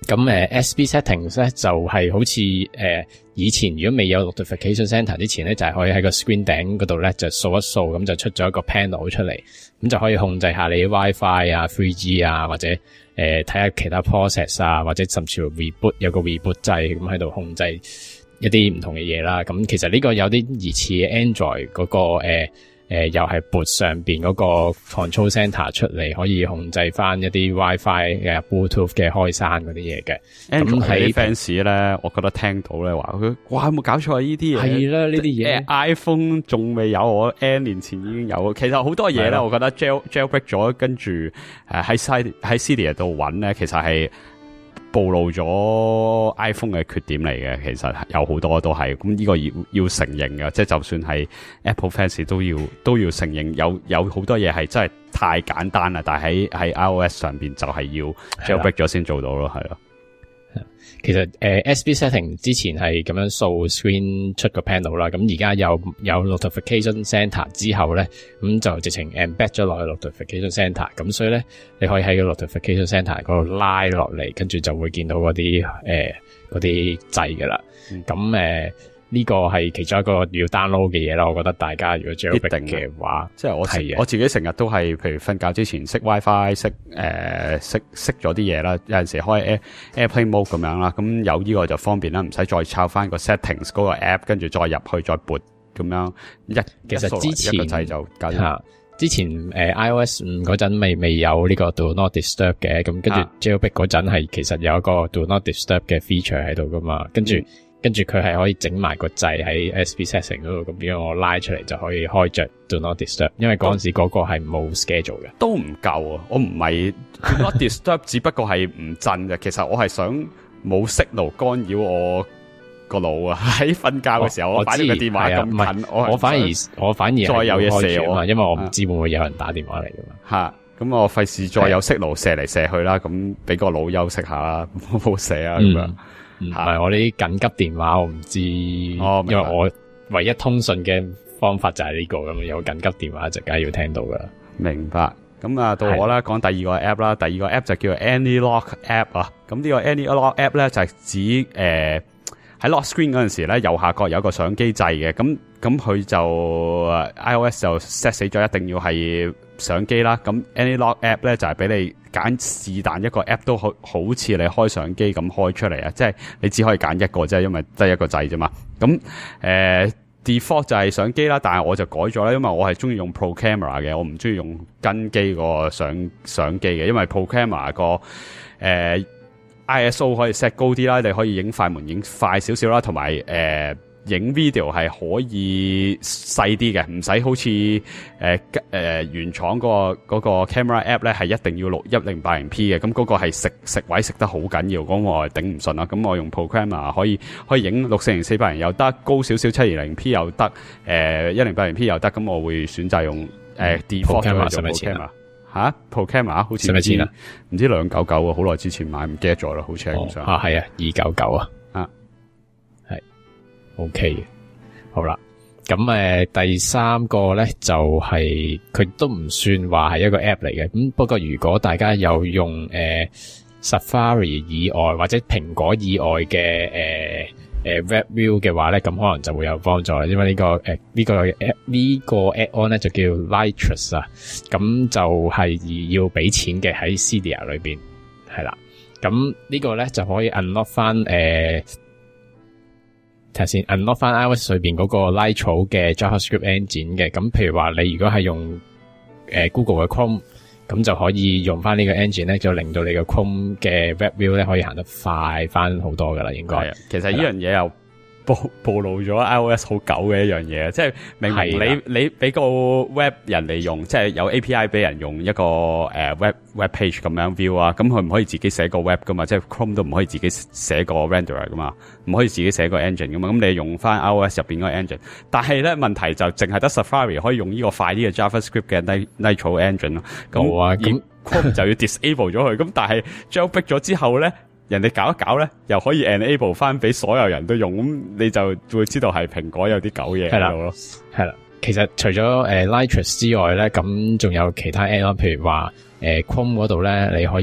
Speaker 3: 咁誒、呃、S B settings 咧就係、是、好似誒、呃、以前如果未有 notification center 之前咧，就係、是、可以喺個 screen 頂嗰度咧就掃一掃，咁就出咗一個 panel 出嚟，咁就可以控制下你 WiFi 啊、three G 啊，或者誒睇下其他 process 啊，或者甚至乎 reboot 有個 reboot 掣咁喺度控制一啲唔同嘅嘢啦。咁其實呢個有啲疑似 Android 嗰、那個誒。呃誒、呃，又係撥上邊嗰個 control center 出嚟，可以控制翻一啲 WiFi 嘅 Bluetooth 嘅開閂嗰啲嘢嘅。
Speaker 4: 咁喺 fans 咧，我覺得聽到咧話佢，哇，有冇搞錯啊？呢啲嘢係啦，呢啲嘢 iPhone 仲未有，我 N 年前已經有。其實好多嘢咧，我覺得 jail jailbreak 咗，跟住誒喺 side 喺 Cydia 度揾咧，其實係暴露咗 iPhone 嘅缺點嚟嘅，其實有好多都係，咁呢個要要承認嘅，即係就算係 Apple fans 都要都要承認，有有好多嘢係真係太簡單啦，但係喺喺 iOS 上邊就係要 jailbreak 咗先做到咯，係咯。
Speaker 3: 其實誒、呃、S B setting 之前係咁樣掃 screen 出個 panel 啦，咁而家有有 notification center 之後咧，咁就直情 embed 咗落去 notification center， 咁所以咧你可以喺個 notification center 嗰度拉落嚟，跟住就會見到嗰啲誒嗰啲掣噶啦。咁誒呢個係其中一個要 download 嘅嘢啦，我覺得大家如果 jailbreak 嘅話，
Speaker 4: 即係我我自己成日都係，譬如瞓覺之前熄 WiFi，熄誒熄熄咗啲嘢啦，有陣時開 Air Airplane Mode 咁樣啦，咁有呢個就方便啦，唔使再抄翻個 settings 嗰個 app， 跟住再入去再撥咁樣一，
Speaker 3: 其實之前
Speaker 4: 一個掣就搞掂。
Speaker 3: 吓，之前誒、呃、iOS 五嗰陣未未有呢個 Do Not Disturb 嘅，咁跟住 jailbreak 嗰陣係其實有一個 Do Not Disturb 嘅 feature 喺度噶嘛，跟住。嗯跟住佢係可以整埋個掣喺 S B setting 嗰度，咁樣我拉出嚟就可以開着 Do Not Disturb， 因為嗰陣時嗰個係冇 schedule 嘅，
Speaker 4: 都唔夠啊！我唔係 Do Not Disturb， 只不過係唔震嘅。其實我係想冇 signal 干擾我個腦啊！喺瞓覺嘅時候，我擺住個電話咁近，我
Speaker 3: 我反而我反而
Speaker 4: 再有嘢射我啊，
Speaker 3: 因為我唔知會唔會有人打電話嚟噶嘛。
Speaker 4: 吓、啊，咁我費事再有 signal射嚟射去啦，咁俾個腦休息下啦，冇射啊咁樣。
Speaker 3: 唔係我啲緊急電話，我唔知，哦，因為我唯一通訊嘅方法就係呢、這個咁，有緊急電話就梗係要聽到噶啦。
Speaker 4: 明白。咁啊，到我啦，講第二個 app 啦，第二個 app 就叫 AnyLock App 啊。咁呢個 AnyLock App 咧就係、是、指誒喺、呃、lock screen 嗰陣時咧，右下角有個相機掣嘅。咁咁佢就 iOS 就 set 死咗，一定要係相機啦。咁 AnyLock App 咧就係、是、俾你揀是但一個 app 都好好似你開相機咁開出嚟啊！即係你只可以揀一個啫，因為得一個掣啫嘛。咁誒、呃、default 就係相機啦，但係我就改咗啦，因為我係中意用 Pro Camera 嘅，我唔中意用跟機個相相機嘅，因為 Pro Camera 個誒、呃、I S O 可以 set 高啲啦，你可以影快門影快少少啦，同埋誒影 video 係可以細啲嘅，唔使好似誒誒原廠嗰個嗰個 camera app 咧係一定要錄一零八零 P 嘅，咁嗰個係食食位食得好緊要，咁我係頂唔順啦。咁我用 Pro Camera 可以可以影六四零四百零又得，高少少七二零 P 又得，誒一零八零 P 又得，咁我會選擇用誒 default 嘅用 Pro Camera。吓 Pro Camera 好似唔知唔知兩九九啊，好耐之前買唔記得咗啦，好似係咁上下。
Speaker 3: 啊係啊，二九九啊。O K 嘅，好啦，咁誒、呃、第三個咧就係、是、佢都唔算話係一個 app 嚟嘅，咁不過如果大家有用誒、呃、Safari 以外或者蘋果以外嘅誒誒 Web View 嘅話咧，咁可能就會有幫助，因為呢、這個誒呢、呃這個 app 呢個 add-on 咧就叫 Lightress 啊，咁就係要俾錢嘅喺 Cydia 裏邊，係啦，咁呢個咧就可以 unlock 翻誒。呃睇下先 unlock 翻 iOS 裏邊嗰個 Nitro 嘅 JavaScript engine 嘅，咁譬如話你如果係用誒、呃、Google 嘅 Chrome，咁就可以用翻呢個 engine 咧，就令到你個 Chrome 嘅 Web View 咧可以行得快翻好多噶啦，應該。係啊，
Speaker 4: 其實呢樣嘢又暴暴露咗 iOS 好久嘅一樣嘢，即係明明你你俾個 web 人嚟用，即係有 A P I 俾人用一個誒、呃、web web page 咁樣 view 啊，咁佢唔可以自己寫個 web 噶嘛，即係 Chrome 都唔可以自己寫個 renderer 噶嘛，唔可以自己寫個 engine 噶嘛，咁你用翻 iOS 入邊嗰個 engine， 但係咧問題就淨係得 Safari 可以用呢個快啲嘅 JavaScript 嘅 Nitro engine 咯，咁
Speaker 3: 啊，咁
Speaker 4: Chrome 就要 disable 咗佢，咁但係 jailbreak 咗之後咧。人哋搞一搞咧，又可以 enable 翻俾所有人都用，咁你就會知道係蘋果有啲狗嘢喺度咯。
Speaker 3: 係啦，其實除咗誒、呃、Lightress 之外咧，咁仲有其他 add-on，譬如話誒、呃、Chrome 嗰度咧，你可以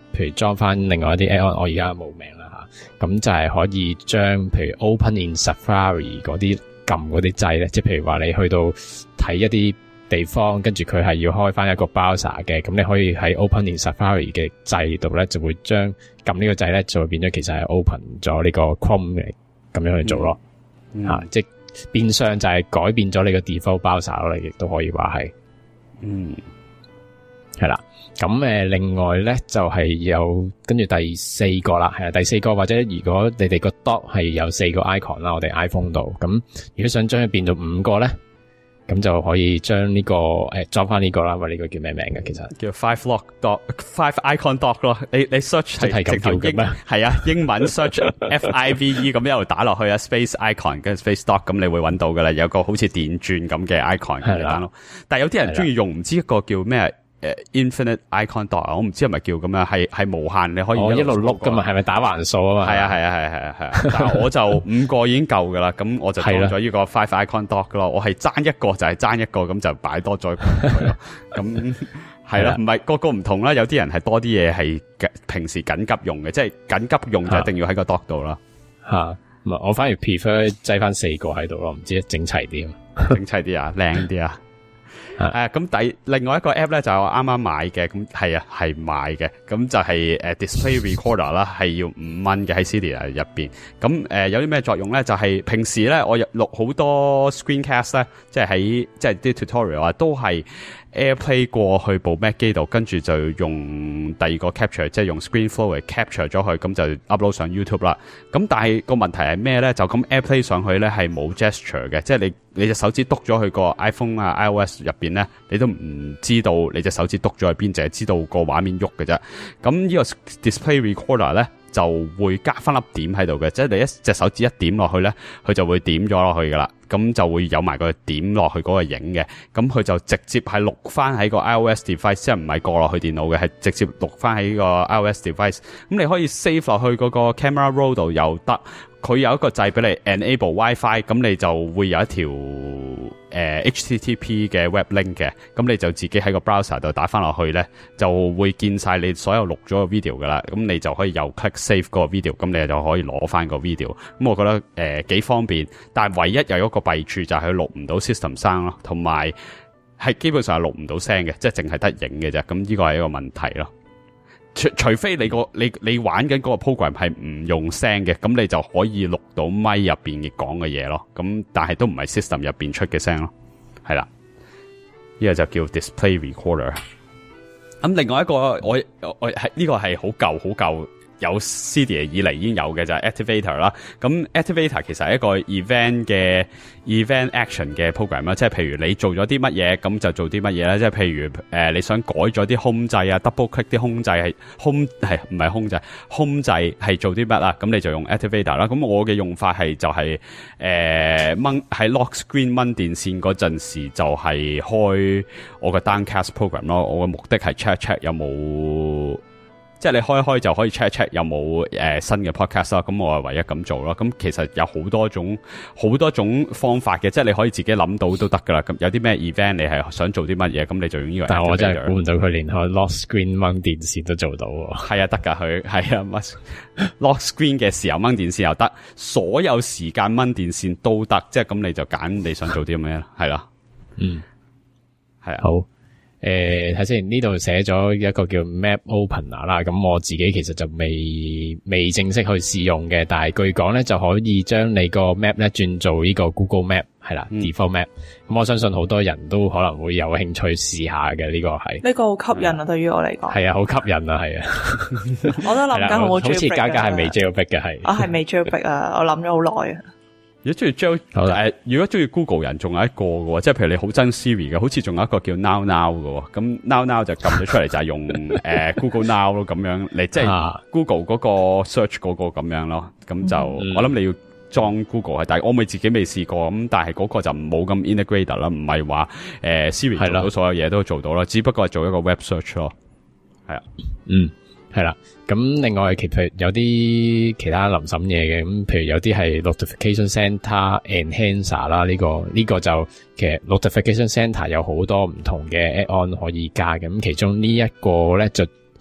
Speaker 3: 譬如裝翻另外一啲 add-on，我而家冇名啦吓，咁就係可以將譬如 Open in Safari 嗰啲撳嗰啲掣咧，即係譬如話你去到睇一啲地方，跟住佢係要開翻一個 browser 嘅，咁你可以喺 Open in Safari 嘅掣度咧，就會將撳呢個掣咧，就會變咗其實係 open 咗呢個 Chrome 嘅，咁樣去做咯，吓、嗯啊，即係變相就係改變咗你個 default browser 咯，亦都可以話係，嗯，係啦，咁誒、呃，另外咧就係、是、有跟住第四個啦，係啊，第四個或者如果你哋個 dock 係有四個 icon 啦，我哋 iPhone 度，咁如果想將佢變到五個咧。咁就可以將呢、這個誒裝翻呢個啦，喂，呢個叫咩名嘅？其實
Speaker 4: 叫 Five Lock Dock Five Icon Dock 咯。你你 search 係直頭英係啊，英文 search F I V E 咁一路打落去啊 ，Space Icon 跟住 Space Dock 咁，你會揾到噶啦。有個好似電鑽咁嘅 icon 咁樣咯。但係有啲人中意用唔知一個叫咩？誒、uh, ，Infinite Icon Dock， 我唔知係咪叫咁樣，係係無限，你可以一路碌噶嘛，係咪打橫數啊嘛？係啊係啊係啊係啊係啊，但係我就五個已經夠噶啦，咁我就裝咗呢個 Five Icon Dock 咯，我係爭一個就係爭一個，咁就擺多咗佢咯，咁係啦，唔係個個唔同啦，有啲人係多啲嘢係平時緊急用嘅，即係緊急用就一定要喺個 Dock 度啦。吓，唔係我反而 prefer 擠翻四個喺度咯，唔知整齊啲啊，整齊啲啊，靚啲啊。誒，咁、啊、第另外一個 app 咧就係我啱啱買嘅，咁係啊係買嘅，咁就係、是、誒、uh, Display Recorder 啦，係要五蚊嘅喺 Cydia 入邊。咁誒、呃、有啲咩作用咧？就係、是、平時咧我錄好多 screencast 咧，即係喺即係啲 tutorial 啊，都係 AirPlay 過去部 Mac 機度，跟住就用第二個 capture， 即係用 ScreenFlow 嚟 capture 咗佢，咁就 upload 上 YouTube 啦。咁但係個問題係咩咧？就咁 AirPlay 上去咧係冇 gesture 嘅，即係你你隻手指篤咗去個 iPhone 啊 iOS 入邊咧，你都唔知道你隻手指篤咗去邊，淨係知道個畫面喐嘅啫。咁呢個 Display Recorder 咧就會加翻粒點喺度嘅，即係你一隻手指一點落去咧，佢就會點咗落去噶啦。咁就會有埋個點落去嗰個影嘅，咁佢就直接係錄翻喺個 iOS device，即係唔係過落去電腦嘅，係直接錄翻喺個 iOS device。咁你可以 save 落去嗰個 camera roll 度又得，佢有一個掣俾你 enable WiFi，咁你就會有一條誒、呃、H T T P 嘅 web link 嘅，咁你就自己喺個 browser 度打翻落去咧，就會見晒你所有錄咗個 video 噶啦，咁你就可以右 click save 嗰個 video，咁你就可以攞翻個 video。咁我覺得誒幾、呃、方便，但係唯一有一個弊處就係佢錄唔到 system 聲咯，同埋係基本上係錄唔到聲嘅，即係淨係得影嘅啫。咁呢個係一個問題咯。除除非你個你你玩緊嗰個 program 係唔用聲嘅，咁你就可以錄到咪入邊嘅講嘅嘢咯。咁但係都唔係 system 入邊出嘅聲咯。係啦，呢、這個就叫 display recorder。咁另外一個我我係呢、這個係好舊好舊。有 Cydia 以嚟已經有嘅就係 Activator 啦，咁 Activator 其實係一個 event 嘅 event action 嘅 program 啦，即係譬如你做咗啲乜嘢，咁就做啲乜嘢咧，即係譬如誒、呃、你想改咗啲 home 掣啊 ，double click 啲 home 掣係 home 係唔係 home 掣 home 掣係做啲乜啊？咁你就用 Activator 啦。咁我嘅用法係就係誒掹喺 lock screen 掹電線嗰陣時就係開我個 downcast program 咯。我嘅目的係 check check 有冇。即係你開開就可以 check check 有冇誒、呃、新嘅 podcast 啦，咁我係唯一咁做咯。咁其實有好多種好多種方法嘅，即係你可以自己諗到都得噶啦。咁有啲咩 event 你係想做啲乜嘢，咁你就用呢個。但係我真係估唔到佢連開 lock screen 掹電線都做到喎。係啊，得噶佢係啊，lock screen 嘅時候掹電線又得，所有時間掹電線都得。即係咁你就揀你想做啲咩啦，係啦，嗯，係啊，好。誒，睇先呢度寫咗一個叫 Map Opener 啦，咁我自己其實就未未正式去試用嘅，但係據講咧就可以將你個 map 咧轉做呢個 Google Map 係啦、嗯、，default map。咁我相信好多人都可能會有興趣試下嘅，呢、這個係呢個好吸引啊！對於我嚟講係啊，好吸引啊，係啊，我都諗緊好似家家係未 jailbreak 嘅係，我係未 jailbreak啊，我諗咗好耐啊。如果中意 J， 誒，如果中意 Google 人，仲有一個嘅，即係譬如你好憎 Siri 嘅，好似仲有一個叫 Now Now 嘅，咁 Now Now 就撳咗出嚟就係用誒、呃、Google Now 咯，咁樣你即係 Google 嗰個 search 嗰個咁樣咯，咁就、嗯、我諗你要裝 Google 係，但係我未自己未試過，咁但係嗰個就冇咁 integrated 啦，唔係話誒 Siri 做到所有嘢都做到啦，只不過係做一個 web search 咯，係啊，嗯。係啦，咁另外其實有啲其他臨審嘢嘅，咁譬如有啲係 Notification Center Enhancer 啦，呢個呢個就其實 Notification Center 有好多唔同嘅 add-on 可以加嘅，咁其中呢一個咧就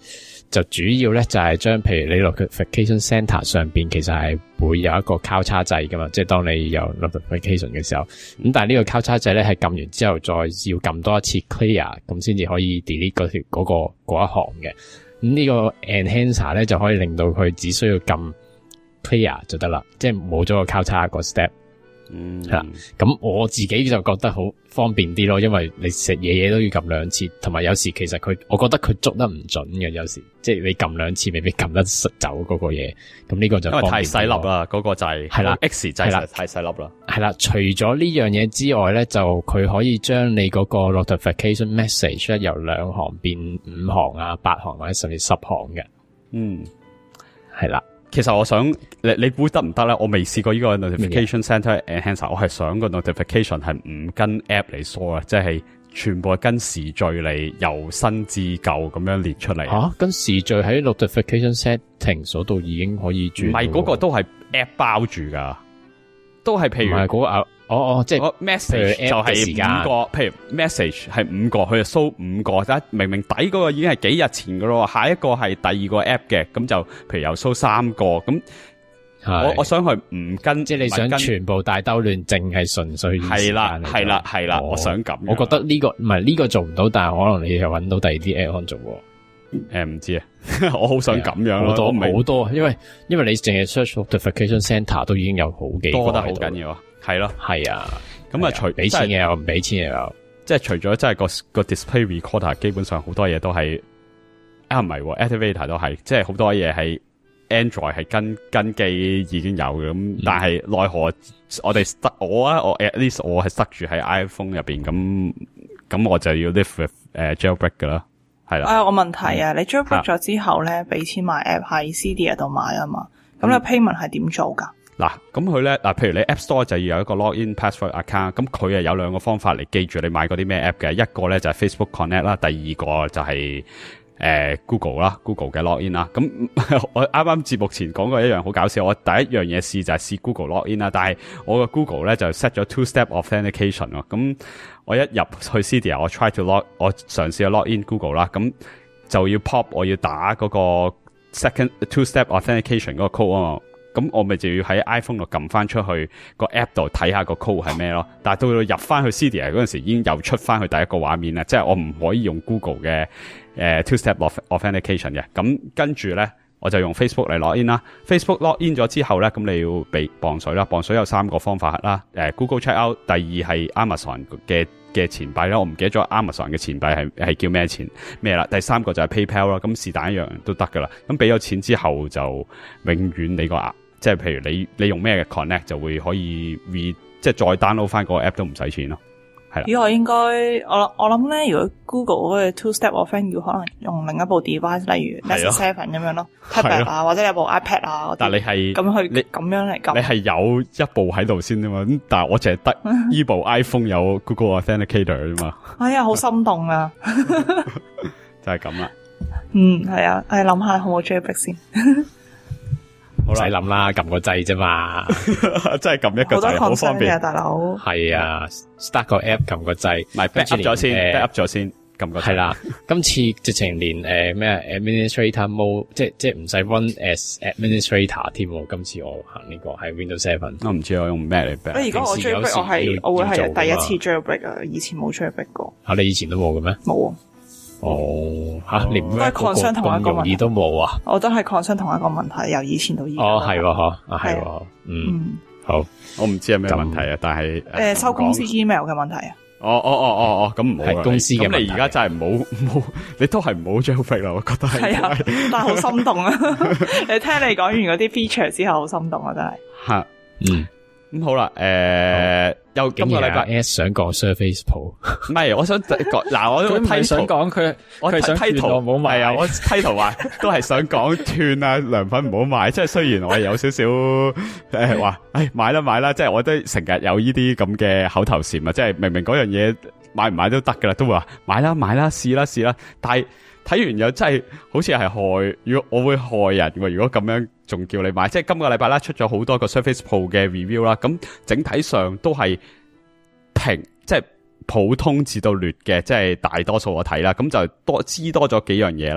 Speaker 3: 就主要咧就係將譬如你 notification center 上邊其實係會有一個交叉掣噶嘛，即係當你有 notification 嘅時候，咁但係呢個交叉掣咧係撳完之後再要撳多一次 clear， 咁先至可以 delete 嗰條嗰個嗰一行嘅。咁呢個 enhancer 咧就可以令到佢只需要撳 clear 就得啦，即係冇咗個交叉個 step。嗯，係啦，咁我自己就覺得好方便啲咯，因為你食嘢嘢都要撳兩次，同埋有時其實佢，我覺得佢捉得唔準嘅，有時即係你撳兩次未必撳得走嗰個嘢，咁呢個就方便，因為太細粒啦，嗰個掣係啦 X 掣係太細粒啦，係啦，除咗呢樣嘢之外咧，就佢可以將你嗰個 notification message 咧由兩行變五行啊、八行或者甚至十行嘅，嗯，係啦。
Speaker 4: 其實我想你你估得唔得咧？我未試過呢個 notification center enhancer，我係想個 notification 係唔跟 app 嚟梳啊，即係全部係跟時序嚟由新至舊咁樣列出嚟。
Speaker 3: 啊，跟時序喺 notification setting 嗰度已經可以轉。
Speaker 4: 唔係嗰個都係 app 包住噶，都係譬如
Speaker 3: 唔係嗰個。哦哦，即係
Speaker 4: message 就係五個，譬如 message 係五個，佢就 show 五個，但明明底嗰個已經係幾日前噶咯，下一個係第二個 app 嘅，咁就譬如又 show 三個，咁我我想去唔跟，
Speaker 3: 即係你想全部大兜亂，淨係純粹
Speaker 4: 係啦係啦係啦，我想咁，
Speaker 3: 我覺得呢個唔係呢個做唔到，但係可能你又搵到第二啲 app 做。
Speaker 4: 誒，唔知啊，我好想咁樣咯，
Speaker 3: 好多好多，因為因為你淨係 search notification center 都已經有好幾個
Speaker 4: 多得好緊要啊。係咯，
Speaker 3: 係啊，
Speaker 4: 咁啊，除
Speaker 3: 俾錢嘅有，唔俾錢嘅有，
Speaker 4: 即係除咗即係個個 display recorder，基本上好多嘢都係啊，唔係 activator 都係，即係好多嘢係 Android 係跟跟機已經有嘅，咁、嗯、但係奈何我哋塞我啊，我 at least 我係塞住喺 iPhone 入邊，咁咁我就要 live with 誒、uh, jailbreak 噶啦，係啦。
Speaker 5: 我有個問題啊，你 jailbreak 咗之後咧，俾錢買 app 喺 Cydia 度買啊嘛，咁你 payment 係點做噶？
Speaker 4: 嗱，咁佢咧，嗱，譬如你 App Store 就要有一個 login password account，咁佢係有兩個方法嚟記住你買嗰啲咩 app 嘅，一個咧就係 Facebook Connect 啦，第二個就係、是、誒、呃、Google 啦 ，Google 嘅 login 啦。咁我啱啱節目前講過一樣好搞笑，我第一樣嘢試就係試 Google login 啦，但係我個 Google 咧就 set 咗 two step authentication 咯。咁我一入去 Cydia，我 try to log， 我嘗試去 login Google 啦，咁就要 pop， 我要打嗰個 second two step authentication 嗰個 code 啊嘛。咁我咪就要喺 iPhone 度撳翻出去個 app 度睇下個 code 係咩咯，但係到到入翻去 Cydia 嗰陣時，已經又出翻去第一個畫面啦，即係我唔可以用 Google 嘅誒、呃、two step authentication 嘅。咁跟住咧，我就用 Facebook 嚟 login 啦。Facebook login 咗之後咧，咁你要俾磅水啦，磅水有三個方法啦。誒、呃、Google Checkout， 第二係 Amazon 嘅嘅錢幣啦，我唔記得咗 Amazon 嘅錢幣係係叫咩錢咩啦。第三個就係 PayPal 啦，咁是但一樣都得噶啦。咁俾咗錢之後就永遠你個額。即係譬如你你用咩嘅 connect 就會可以 re 即係再 download 翻個 app 都唔使錢咯，係啦。
Speaker 5: 咦，我應該我我諗咧，如果 Google 嗰個 two step authentication 要可能用另一部 device， 例如 Nexus seven 咁樣咯 tablet 啊，或者有部 iPad 啊。
Speaker 4: 但係你係
Speaker 5: 咁去
Speaker 4: 你
Speaker 5: 咁樣嚟撳，
Speaker 4: 你係有一部喺度先啫嘛。咁但係我淨係得呢部 iPhone 有 Google Authenticator 啫嘛。
Speaker 5: 哎呀，好心動啊！
Speaker 4: 就係咁啦。
Speaker 5: 嗯，係啊，誒諗下好唔好 jailbreak 先。
Speaker 3: 唔使諗啦，撳個掣啫嘛，
Speaker 4: 真係撳一個掣好方便
Speaker 5: 啊，大佬。
Speaker 3: 係啊 ，start 個 app 撳個掣，
Speaker 4: 唔係 back up 咗先 ，back up 咗先，撳個掣。係啦，
Speaker 3: 今次直情連誒咩、呃、administrator mode，即即唔使 run as administrator 添。今次我行呢、這個係 Windows Seven，
Speaker 4: 我唔知我用咩嚟 back。
Speaker 5: 如果我 jailbreak， 我係我會係第一次 jailbreak 啊，以前冇 jailbreak 過。
Speaker 3: 吓、啊，你以前都冇嘅咩？
Speaker 5: 冇。
Speaker 3: 哦，吓、啊，連
Speaker 5: 都係 concern 同一個問題
Speaker 3: 都冇啊！
Speaker 5: 我都係 concern 同一個問題，由以前到而家。
Speaker 3: 哦，係喎，嗬，啊，係喎，嗯，嗯，好，
Speaker 4: 我唔知係咩問題啊，但係
Speaker 5: 誒，收公司 email 嘅問題啊。
Speaker 4: 哦哦哦哦哦，咁唔好
Speaker 3: 係公司嘅問題。
Speaker 4: 咁你而家真係唔好唔好，你都係唔好 jailbreak 啦，我覺得係。
Speaker 5: 係啊，但係好心動啊！你聽你講完嗰啲 feature 之後，好心動啊，真係。
Speaker 4: 吓，嗯。咁好啦，誒、呃，又今個禮拜
Speaker 3: S 想講 Surface Pro，
Speaker 4: 唔係，我想講嗱，我都睇
Speaker 2: 想講佢，我係想睇圖唔好買
Speaker 4: 啊，我睇圖話都係想講斷啊，良品唔好買，即係雖然我係有少少誒話，誒買啦買啦，即係我都成日有呢啲咁嘅口頭禪啊，即係明明嗰樣嘢買唔買都得噶啦，都會話買啦買啦試啦試啦，但係睇完又真係好似係害，如果我會害人喎，如果咁樣仲叫你買，即係今個禮拜啦出咗好多個 Surface Pro 嘅 review 啦，咁整體上都係平，即係普通至到劣嘅，即係大多數我睇啦，咁就多知多咗幾樣嘢啦。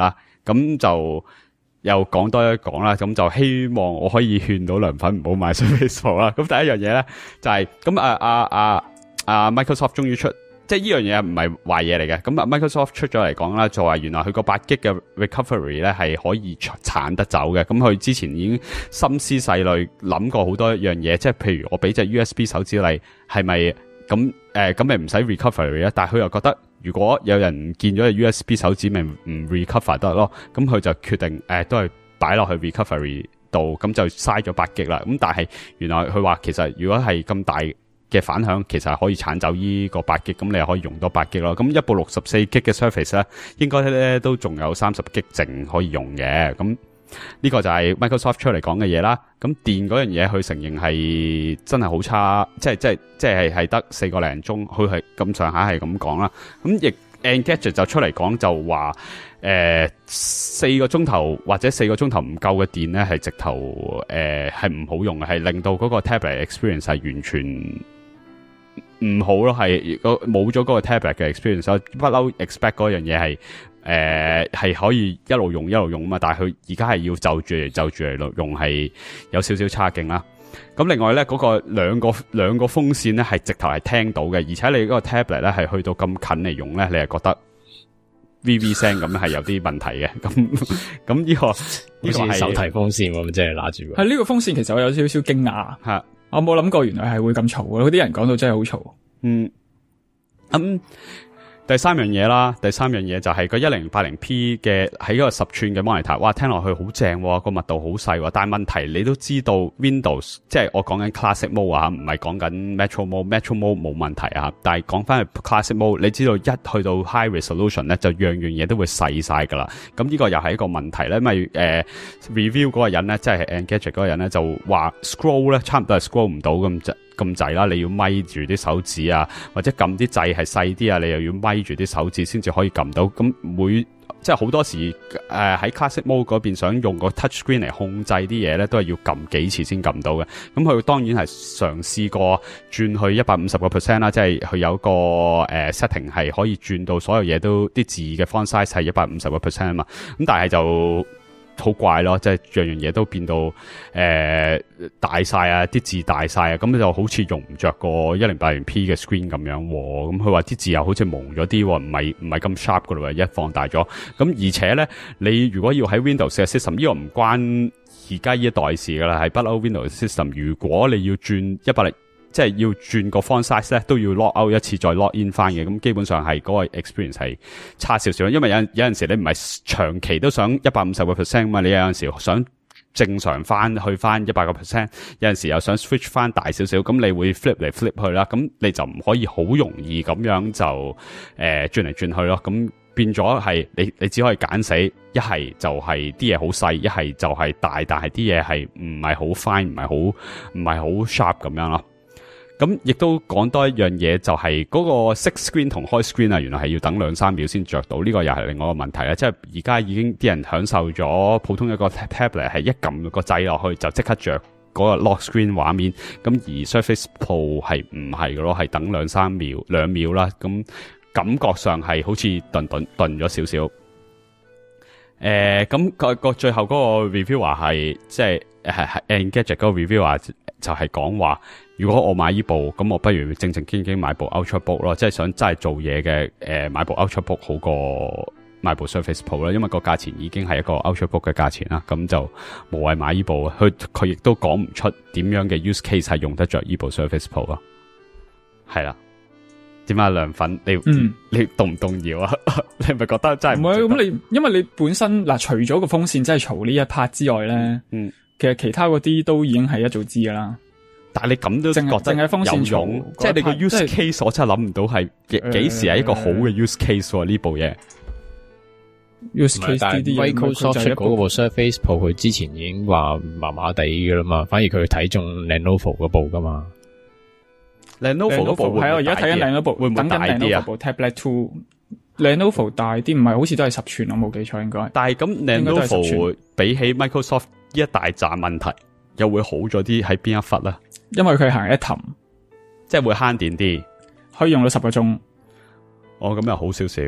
Speaker 4: 咁就又講多一講啦，咁就希望我可以勸到良粉唔好買 Surface Pro 啦。咁第一樣嘢咧就係、是、咁啊啊啊啊 Microsoft 終於出。即係呢樣嘢唔係壞嘢嚟嘅，咁啊 Microsoft 出咗嚟講啦，就話原來佢個八 G 嘅 recovery 咧係可以鏟得走嘅，咁佢之前已經心思細慮諗過好多一樣嘢，即係譬如我俾隻 U S B 手指你，係咪咁誒咁咪唔使 recovery 啊？但係佢又覺得如果有人唔見咗隻 U S B 手指，咪唔 recover 得咯，咁佢就決定誒、呃、都係擺落去 recovery 度，咁就嘥咗八 G 啦。咁但係原來佢話其實如果係咁大嘅反響，其實係可以鏟走呢個八 G， 咁你又可以用多八 G 咯。咁一部六十四 G 嘅 Surface 咧，應該咧都仲有三十 G 剩可以用嘅。咁呢個就係 Microsoft 出嚟講嘅嘢啦。咁電嗰樣嘢，佢承認係真係好差，即係即係即係係得四個零鐘，佢係咁上下係咁講啦。咁亦 Engadget 就出嚟講就話，誒四個鐘頭或者四個鐘頭唔夠嘅電咧，係直頭誒係唔好用嘅，係令到嗰個 tablet experience 係完全唔好咯，係冇咗嗰個 tablet 嘅 experience。不嬲 expect 嗰樣嘢係誒係可以一路用一路用啊嘛，但係佢而家係要就住嚟就住嚟用，係有少少差勁啦。咁另外咧，嗰、嗰個兩個兩個風扇咧係直頭係聽到嘅，而且你嗰個 tablet 咧係去到咁近嚟用咧，你係覺得 V V 聲咁係有啲問題嘅。咁咁呢個呢個係
Speaker 3: 手提風扇喎，即係拿住。
Speaker 2: 係呢個風扇其實我有少少驚訝吓。我冇諗過原來係會咁嘈嘅，嗰啲人講到真係好嘈。嗯，咁、嗯、
Speaker 4: 第三樣嘢啦，第三樣嘢就係個一零八零 P 嘅喺個十寸嘅 monitor， 哇，聽落去好正，個密度好細，但係問題你都知道 Windows， 即係我講緊 Classic Mode 啊，唔係講緊 Metro Mode，Metro Mode 冇問題啊，但係講翻去 Classic Mode， 你知道一去到 High Resolution 咧，就樣樣嘢都會細晒噶啦。咁呢個又係一個問題咧，因為誒、呃、review 嗰個人咧，即係 Engadget 嗰個人咧，就話 scroll 咧，差唔多係 scroll 唔到咁滯。咁滯啦，你要咪住啲手指啊，或者撳啲掣係細啲啊，你又要咪住啲手指先至可以撳到。咁每即係好多時誒喺、呃、Classic Mode 嗰邊想用個 Touch Screen 嚟控制啲嘢咧，都係要撳幾次先撳到嘅。咁佢當然係嘗試過轉去一百五十個 percent 啦，即係佢有個誒、呃、setting 係可以轉到所有嘢都啲字嘅 font size 係一百五十個 percent 啊嘛。咁但係就好怪咯，即係樣樣嘢都變到誒、呃、大晒啊，啲字大晒啊，咁就好似用唔着個一零八零 P 嘅 screen 咁樣。咁佢話啲字又好似蒙咗啲，唔係唔係咁 sharp 噶啦，一放大咗。咁而且咧，你如果要喺 Windows 嘅 system， 呢個唔關而家呢一代事噶啦，係不嬲 Windows system。如果你要轉一百零，即係要轉個 font size 咧，都要 log out 一次再 log in 翻嘅，咁基本上係嗰個 experience 係差少少，因為有有陣時你唔係長期都想一百五十個 percent 嘛，你有陣時想正常翻去翻一百個 percent， 有陣時又想 switch 翻大少少，咁你會 flip 嚟 flip 去啦，咁你就唔可以好容易咁樣就誒轉嚟轉去咯，咁變咗係你你只可以揀死，一係就係啲嘢好細，一係就係大，但係啲嘢係唔係好 fine， 唔係好唔係好 sharp 咁樣咯。咁亦都講多一樣嘢，就係嗰個熄 screen 同開 screen 啊，原來係要等兩三秒先着到，呢個又係另外一個問題啦。即係而家已經啲人享受咗普通一個 tablet 係一撳個掣落去就即刻着嗰個 lock screen 畫面，咁而 Surface Pro 係唔係嘅咯，係等兩三秒兩秒啦，咁感覺上係好似頓頓頓咗少少。誒、呃，咁、個個最後嗰個 review 話係即係係係 Engadget 嗰個 review 話就係講話。如果我買呢部，咁我不如正正經經買部 Ultrabook 咯，即係想真係做嘢嘅，誒、呃、買部 Ultrabook 好過買部 Surface Pro 啦，因為個價錢已經係一個 Ultrabook 嘅價錢啦，咁就無謂買呢部。佢佢亦都講唔出點樣嘅 use case 係用得着呢部 Surface Pro 咯。係啦，點解梁粉你、嗯、你動唔動搖啊？你係咪覺得真係唔係咁？
Speaker 2: 你因為你本身嗱，除咗個風扇真係嘈呢一 part 之外咧，嗯，其實其他嗰啲都已經係一早知噶啦。但係你咁都覺得有用，即係你個 use case 我真係諗唔到係幾幾時係一個好嘅 use case 呢、呃、部嘢。
Speaker 3: use case 但係 Microsoft 出嗰部 Surface Pro 佢之前已經話麻麻地噶啦嘛，反而佢睇中 Lenovo 嗰部噶嘛。
Speaker 2: Lenovo 嗰部係啊，而家睇緊 Lenovo 會唔會大啲啊？部 Tablet Two Lenovo 大啲，唔係好似都係十寸，我冇記錯應該。
Speaker 4: 但係咁 Lenovo 比起 Microsoft 呢一大紮問題，又會好咗啲喺邊一忽咧？
Speaker 2: 因為佢行一氹，
Speaker 4: 即係會慳電啲，
Speaker 2: 可以用到十個鐘。
Speaker 4: 哦，咁又好少少。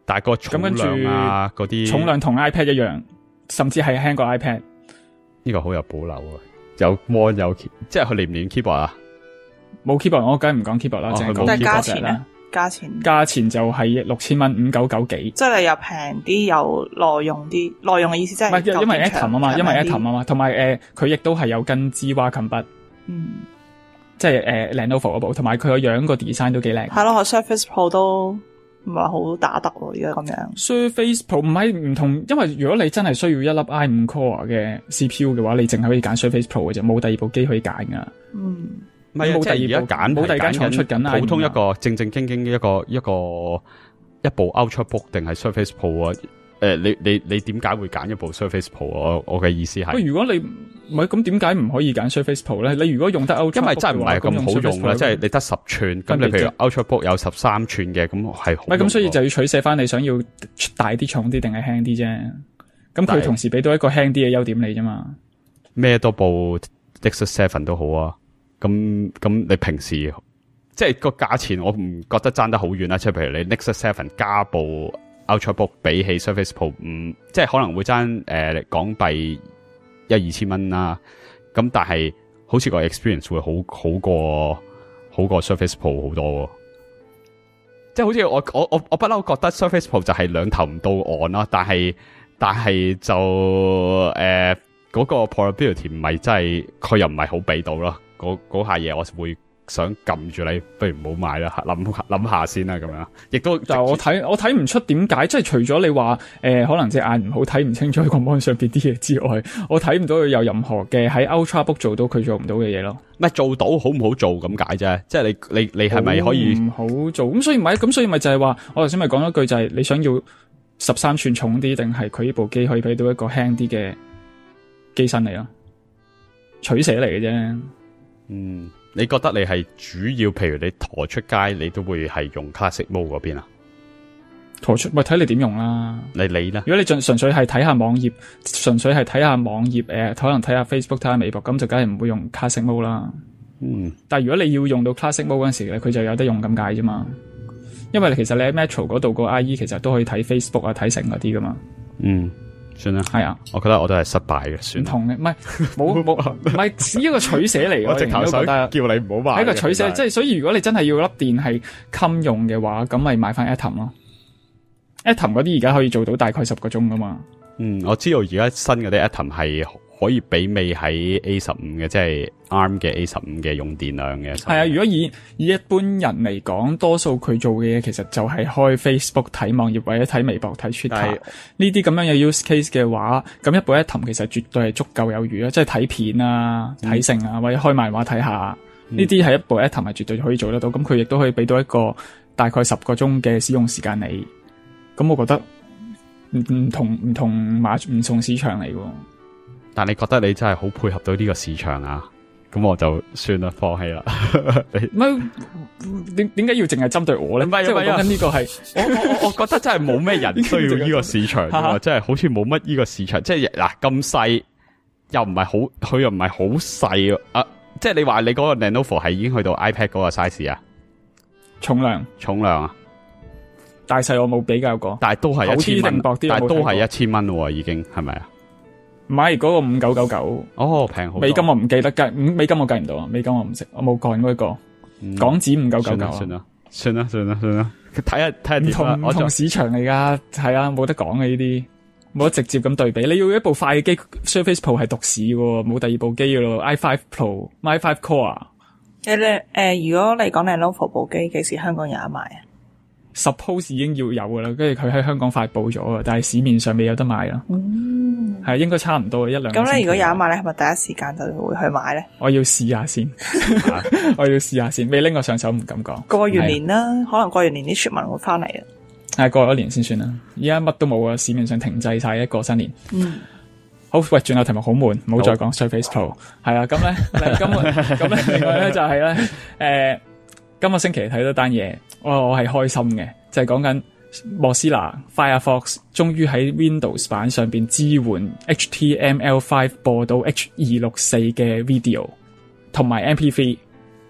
Speaker 4: 但係個重量啊嗰啲
Speaker 2: 重量同 iPad 一樣，甚至係輕過 iPad。
Speaker 4: 呢個好有保留啊！有 mon 有，即係佢連唔連 keyboard 啊？
Speaker 2: 冇 keyboard，我梗係唔講 keyboard 啦，淨係講 keyboard 啦。
Speaker 5: 但係價錢咧？價錢
Speaker 2: 價錢就係六千蚊，五九九幾。即
Speaker 5: 係又平啲，又耐用啲。耐用嘅意思即係唔
Speaker 2: 係因為 Atom 啊嘛，因為 Atom 啊嘛，同埋誒佢亦都係有跟支Wacom筆。嗯。即係誒、呃、Lenovo 嗰部，同埋佢個樣個 design 都幾靚。
Speaker 5: 係咯，個 Surface Pro 都唔係好打得喎，而家咁樣。
Speaker 2: Surface Pro 唔係唔同，因為如果你真係需要一粒 i 五 Core 嘅 C P U 嘅話，你淨係可以揀 Surface Pro 嘅啫，冇第二部機可以揀噶。嗯。唔係冇第二部揀，冇第二間廠出緊。
Speaker 4: 普通一個正正經經一個一個一部 Ultrabook 定係 Surface Pro 啊？誒、呃，你你你點解會揀一部 Surface Pro？我我嘅意思係，
Speaker 2: 喂，如果你唔係咁，點解唔可以揀 Surface Pro 咧？你如果用得 Ultrabook，
Speaker 4: 因為真係唔係咁好用啦，即係你得十寸，咁你譬如 Ultrabook 有十三寸嘅，咁係好。
Speaker 2: 唔係咁，所以就要取捨翻你想要大啲、重啲定係輕啲啫。咁佢同時俾到一個輕啲嘅優點你啫嘛。
Speaker 4: 咩多部 Nexus Seven 都好啊。咁咁你平時即係個價錢我唔覺得爭得好遠啦，即係譬如你 Nexus Seven 加部 Ultrabook 比起 Surface Pro 五，即係可能會爭誒、呃、港幣一二千蚊啦。咁但係好似個 experience 會好好過好過 Surface Pro 好多，即係好似我我我我不嬲覺得 Surface Pro 就係兩頭唔到岸啦，但係但係就誒嗰、呃嗰個 portability 唔係真係佢又唔係好俾到咯。嗰嗰下嘢我會想撳住你，不如唔好買啦，諗諗下先啦，咁樣。亦都
Speaker 2: 但係我睇我睇唔出點解，即係除咗你話誒、呃，可能隻眼唔好睇唔清楚個 mon 上邊啲嘢之外，我睇唔到佢有任何嘅喺 Ultrabook 做到佢做唔到嘅嘢咯。
Speaker 4: 唔係做到好唔好做咁解啫，即係你你你係咪可以
Speaker 2: 唔好做？咁所以咪咁所以咪就係話，我頭先咪講咗句就係你想要十三寸重啲，定係佢呢部機可以俾到一個輕啲嘅機身嚟咯？取捨嚟嘅啫。
Speaker 4: 嗯，你覺得你係主要，譬如你陀出街，你都會係用 Classic Mode 嗰邊啊？
Speaker 2: 陀出，喂，睇你點用啦。
Speaker 4: 你你咧？
Speaker 2: 如果你純純粹係睇下網頁，純粹係睇下網頁，誒、呃，可能睇下 Facebook，睇下微博，咁就梗係唔會用 Classic Mode 啦。嗯。但係如果你要用到 Classic Mode 嗰陣時咧，佢就有得用咁解啫嘛。因為其實你喺 Metro 嗰度個 I E 其實都可以睇 Facebook 啊，睇成嗰啲噶嘛。
Speaker 4: 嗯。算啦，係
Speaker 2: 啊，
Speaker 4: 我覺得我都係失敗嘅，算唔同嘅，
Speaker 2: 唔係冇冇，唔係只一個取捨嚟嘅。
Speaker 4: 我直頭想叫你唔好買，
Speaker 2: 係一個取捨，即係所以如果你真係要粒電係襟用嘅話，咁咪買翻 Atom 咯。Atom 嗰啲而家可以做到大概十個鐘噶嘛。
Speaker 4: 嗯，我知道而家新嗰啲 Atom 係可以媲美喺 A 十五嘅，即係 A R M 嘅 A 十五嘅用電量嘅。
Speaker 2: 係啊，如果以以一般人嚟講，多數佢做嘅嘢其實就係開 Facebook 睇網頁或者睇微博睇 Twitter 呢啲咁樣嘅 use case 嘅話，咁一部 Atom 其實絕對係足夠有餘啦，即係睇片啊、睇成啊，或者開漫畫睇下，呢啲係一部 Atom 係絕對可以做得到。咁佢亦都可以俾到一個大概十個鐘嘅使用時間你。咁我覺得唔唔同唔同馬唔同市場嚟喎。
Speaker 4: 但你覺得你真係好配合到呢個市場啊？咁我就算啦，放棄啦。
Speaker 2: 唔係點點解要淨係針對我咧？
Speaker 4: 唔係，即係講緊呢個係我我我覺覺得真係冇咩人需要呢個市場㗎，即係好似冇乜呢個市場。即係嗱咁細，又唔係好，佢又唔係好細啊！即係你話你嗰個 Lenovo 係已經去到 iPad 嗰個 size 啊？
Speaker 2: 重量
Speaker 4: 重量啊？
Speaker 2: 大細我冇比較過，
Speaker 4: 但係都係一千蚊，
Speaker 2: 薄啲
Speaker 4: 但係都係一千蚊喎，已經係咪啊？
Speaker 2: 唔係嗰個五九九九
Speaker 4: 哦，平好多。
Speaker 2: 美金我唔記得計，五美金我計唔到啊，美金我唔識，我冇講嗰個、嗯、港紙五九九九。
Speaker 4: 算啦，算啦，算啦，算啦，睇下睇下點啦。
Speaker 2: 唔同市場嚟噶，係啊，冇得講嘅呢啲，冇得直接咁對比。你要一部快嘅機 ，Surface Pro 係獨市喎，冇第二部機噶咯 ，i 五 Pro、i 五 Core。
Speaker 5: 誒咧誒，如果你講 Lenovo 部機，幾時香港有得賣啊？
Speaker 2: Suppose 已經要有噶啦，跟住佢喺香港發佈咗啊，但係市面上未有得買啦。嗯，係應該差唔多一兩。
Speaker 5: 咁咧，如果有得買咧，係咪第一時間就會去買咧？
Speaker 2: 我要試下先，我要試下先，未拎過上手唔敢講。
Speaker 5: 過完年啦，可能過完年啲傳聞會翻嚟啊。
Speaker 2: 係過咗年先算啦，而家乜都冇啊，市面上停滯晒一個新年。嗯。好，喂，轉頭題目好悶，唔好再講 Surface Pro。係啊，咁咧，今日咁咧，另外咧就係咧，誒、呃。今個星期睇到單嘢，我我係開心嘅，就係講緊 Mozilla Firefox 終於喺 Windows 版上邊支援 H T M L 五播到 H 二六四嘅 video 同埋 M P 三。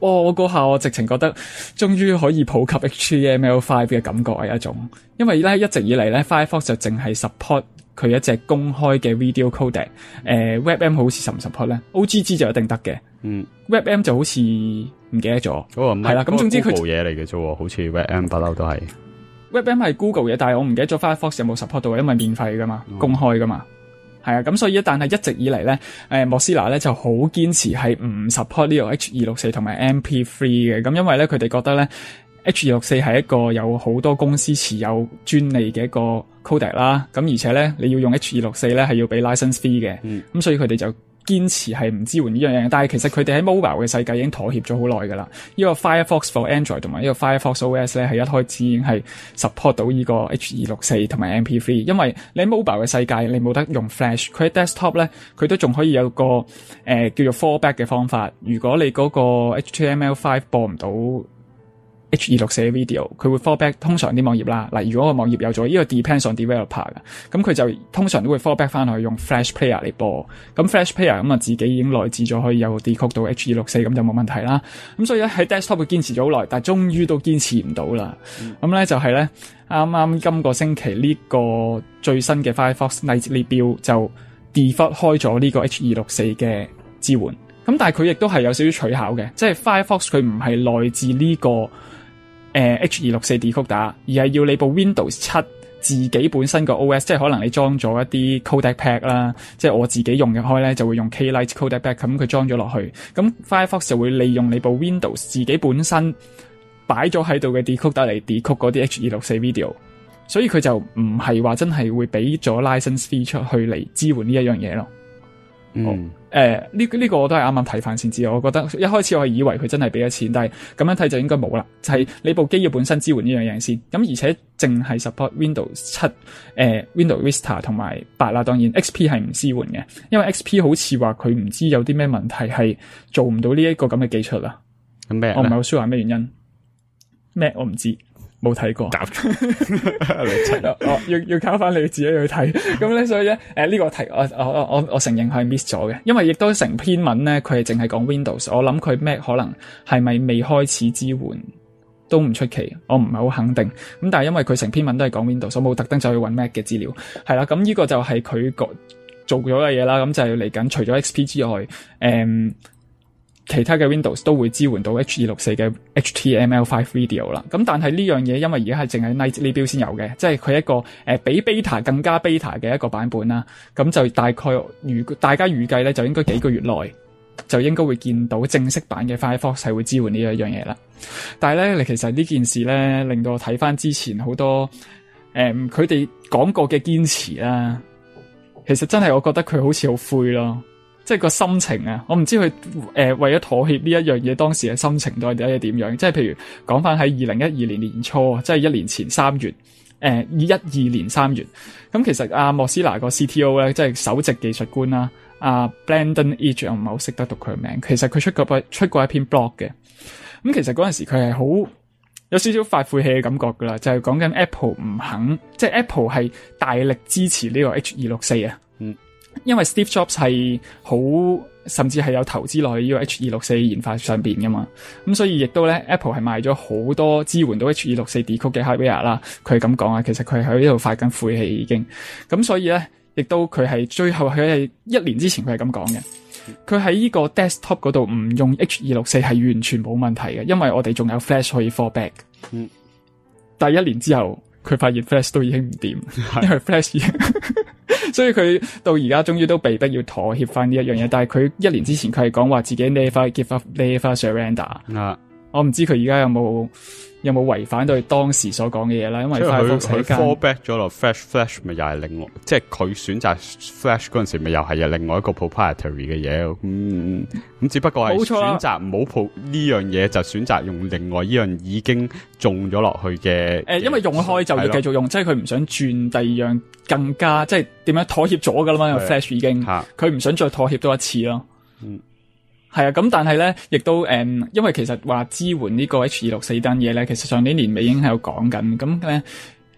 Speaker 2: 哦，我嗰下我直情覺得終於可以普及 H T M L 五 嘅感覺係一種，因為咧一直以嚟咧 Firefox 就淨係 support 佢一隻公開嘅 video codec， 誒、呃、WebM 好似 support 唔 support 咧 ，O G G 就一定得嘅，嗯 ，WebM 就好似唔記得咗，係啦，咁總之佢
Speaker 4: Google 嘢嚟嘅啫，好似 WebM 不嬲都係
Speaker 2: WebM 係 Google 嘢，但係我唔記得咗 Firefox 有冇 support 到，因為免費噶嘛，嗯、公開噶嘛。係啊，咁所以但係一直以嚟咧，誒莫斯拿咧就好堅持係唔 support 呢個 H 二六四同埋 M P 三 嘅，咁因為咧佢哋覺得咧 H 二六四係一個有好多公司持有專利嘅一個 codec 啦，咁而且咧你要用 H 二六四咧係要俾 license fee 嘅，咁、嗯、所以佢哋就堅持係唔支援呢樣嘢，但係其實佢哋喺 mobile 嘅世界已經妥協咗好耐噶啦。呢個 Firefox for Android 同埋呢個 Firefox O S 咧係一開始已經係 support 到呢個 H 二六四同埋 M P 三，因為你喺 mobile 嘅世界你冇得用 Flash， 佢喺 desktop 咧佢都仲可以有個誒、呃、叫做 fallback 嘅方法。如果你嗰個 H T M L 五 播唔到 H 二六四嘅 video， 佢會 fallback 通常啲網頁啦。嗱，如果個網頁有咗呢、這個 depends on developer 嘅，咁佢就通常都會 fallback 翻去用 Flash Player 嚟播。咁 Flash Player 咁啊自己已經內置咗可以有 decode 到 H 二六四，咁就冇問題啦。咁所以咧喺 desktop 佢堅持咗好耐，但係終於都堅持唔到啦。咁、嗯、咧就係咧啱啱今個星期呢個最新嘅 Firefox Nightly Build 就 default 開咗呢個 H 二六四嘅支援。咁但係佢亦都係有少少取巧嘅，即係 Firefox 佢唔係內置呢、這個。誒、呃、H 二六四 decoder， 而係要你部 Windows 七自己本身個 O S， 即係可能你裝咗一啲 codec pack 啦，即係我自己用嘅開咧就會用 K-Lite codec pack， 咁佢裝咗落去，咁 Firefox 就會利用你部 Windows 自己本身擺咗喺度嘅 decoder 嚟 decode 嗰啲 H 二六四 video， 所以佢就唔係話真係會俾咗 license fee 出去嚟支援呢一樣嘢咯。嗯，誒、呃，呢、這、呢個我都係啱啱睇翻先知，我覺得一開始我係以為佢真係俾咗錢，但係咁樣睇就應該冇啦，就係、是、你部機要本身支援呢樣嘢先，咁而且淨係 support Windows 七、呃、誒 Windows Vista 同埋八啦，當然 X P 係唔支援嘅，因為 X P 好似話佢唔知有啲咩問題係做唔到呢一個咁嘅技術啦。
Speaker 4: 咁咩？
Speaker 2: 我唔係好 sure 係咩原因，咩我唔知。冇睇過，我要要靠翻你自己去睇。咁咧，所以咧，誒、呃、呢、這個題我我我我承認係 miss 咗嘅，因為亦都成篇文咧，佢係淨係講 Windows。我諗佢 Mac 可能係咪未開始支援都唔出奇，我唔係好肯定。咁但係因為佢成篇文都係講 Windows，我冇特登走去搵 Mac 嘅資料。係啦，咁呢個就係佢做咗嘅嘢啦。咁就係嚟緊，除咗 X P 之外，誒、嗯。其他嘅 Windows 都會支援到 H 二六四嘅 H T M L 五 video 啦，咁但係呢樣嘢因為而家係淨係 Nightly Build 先有嘅，即係佢一個誒、呃、比 beta 更加 beta 嘅一個版本啦，咁就大概預大家預計咧就應該幾個月內就應該會見到正式版嘅 Firefox 係會支援呢一樣嘢啦。但係咧，其實呢件事咧令到我睇翻之前好多誒佢哋講過嘅堅持啦，其實真係我覺得佢好似好灰咯。即係個心情啊，我唔知佢誒、呃、為咗妥協呢一樣嘢，當時嘅心情到底係點樣？即係譬如講翻喺二零一二年年初，即係一年前三月，誒一二年三月，咁其實阿、啊、莫斯拿個 C T O 咧，即係首席技術官啦，阿、啊、Brendan Eich 我唔係好識得讀佢嘅名，其實佢出過出過一篇 blog 嘅，咁其實嗰陣時佢係好有少少發晦氣嘅感覺噶啦，就係講緊 Apple 唔肯，即係 Apple 係大力支持呢個 H 二六四啊，嗯。因為 Steve Jobs 係好，甚至係有投資落去呢個 H 二六四研發上邊噶嘛，咁所以亦都咧 Apple 係賣咗好多支援到 H 二六四 decode 嘅 hardware 啦。佢係咁講啊，其實佢喺呢度發緊晦氣已經，咁所以咧亦都佢係最後佢係一年之前佢係咁講嘅，佢喺呢個 desktop 嗰度唔用 H 二六四係完全冇問題嘅，因為我哋仲有 Flash 可以 fallback。嗯，但係一年之後佢發現 Flash 都已經唔掂，因為 Flash 已經所以佢到而家終於都被逼要妥協翻呢一樣嘢，但係佢一年之前佢係講話自己 never give up, never surrender。啊，我唔知佢而家有冇有冇違反到佢當時所講嘅嘢啦，因為 Firefox 佢
Speaker 4: fallback 咗落 Flash，Flash 咪又係另外，即係佢選擇 Flash 嗰陣時咪又係有另外一個 proprietary 嘅嘢，咁、嗯、咁只不過係選擇唔好 po 呢樣嘢，就選擇用另外呢樣已經種咗落去嘅。誒、呃，因為用開就要繼續用，即係佢唔想轉第二樣更加，即係點樣妥協咗噶啦嘛，因為 Flash 已經，佢唔想再妥協多一次咯。嗯。係啊，咁但係咧，亦都誒、嗯，因為其實話支援呢個 H 二六四單嘢咧，其實上年年尾已經喺度講緊，咁咧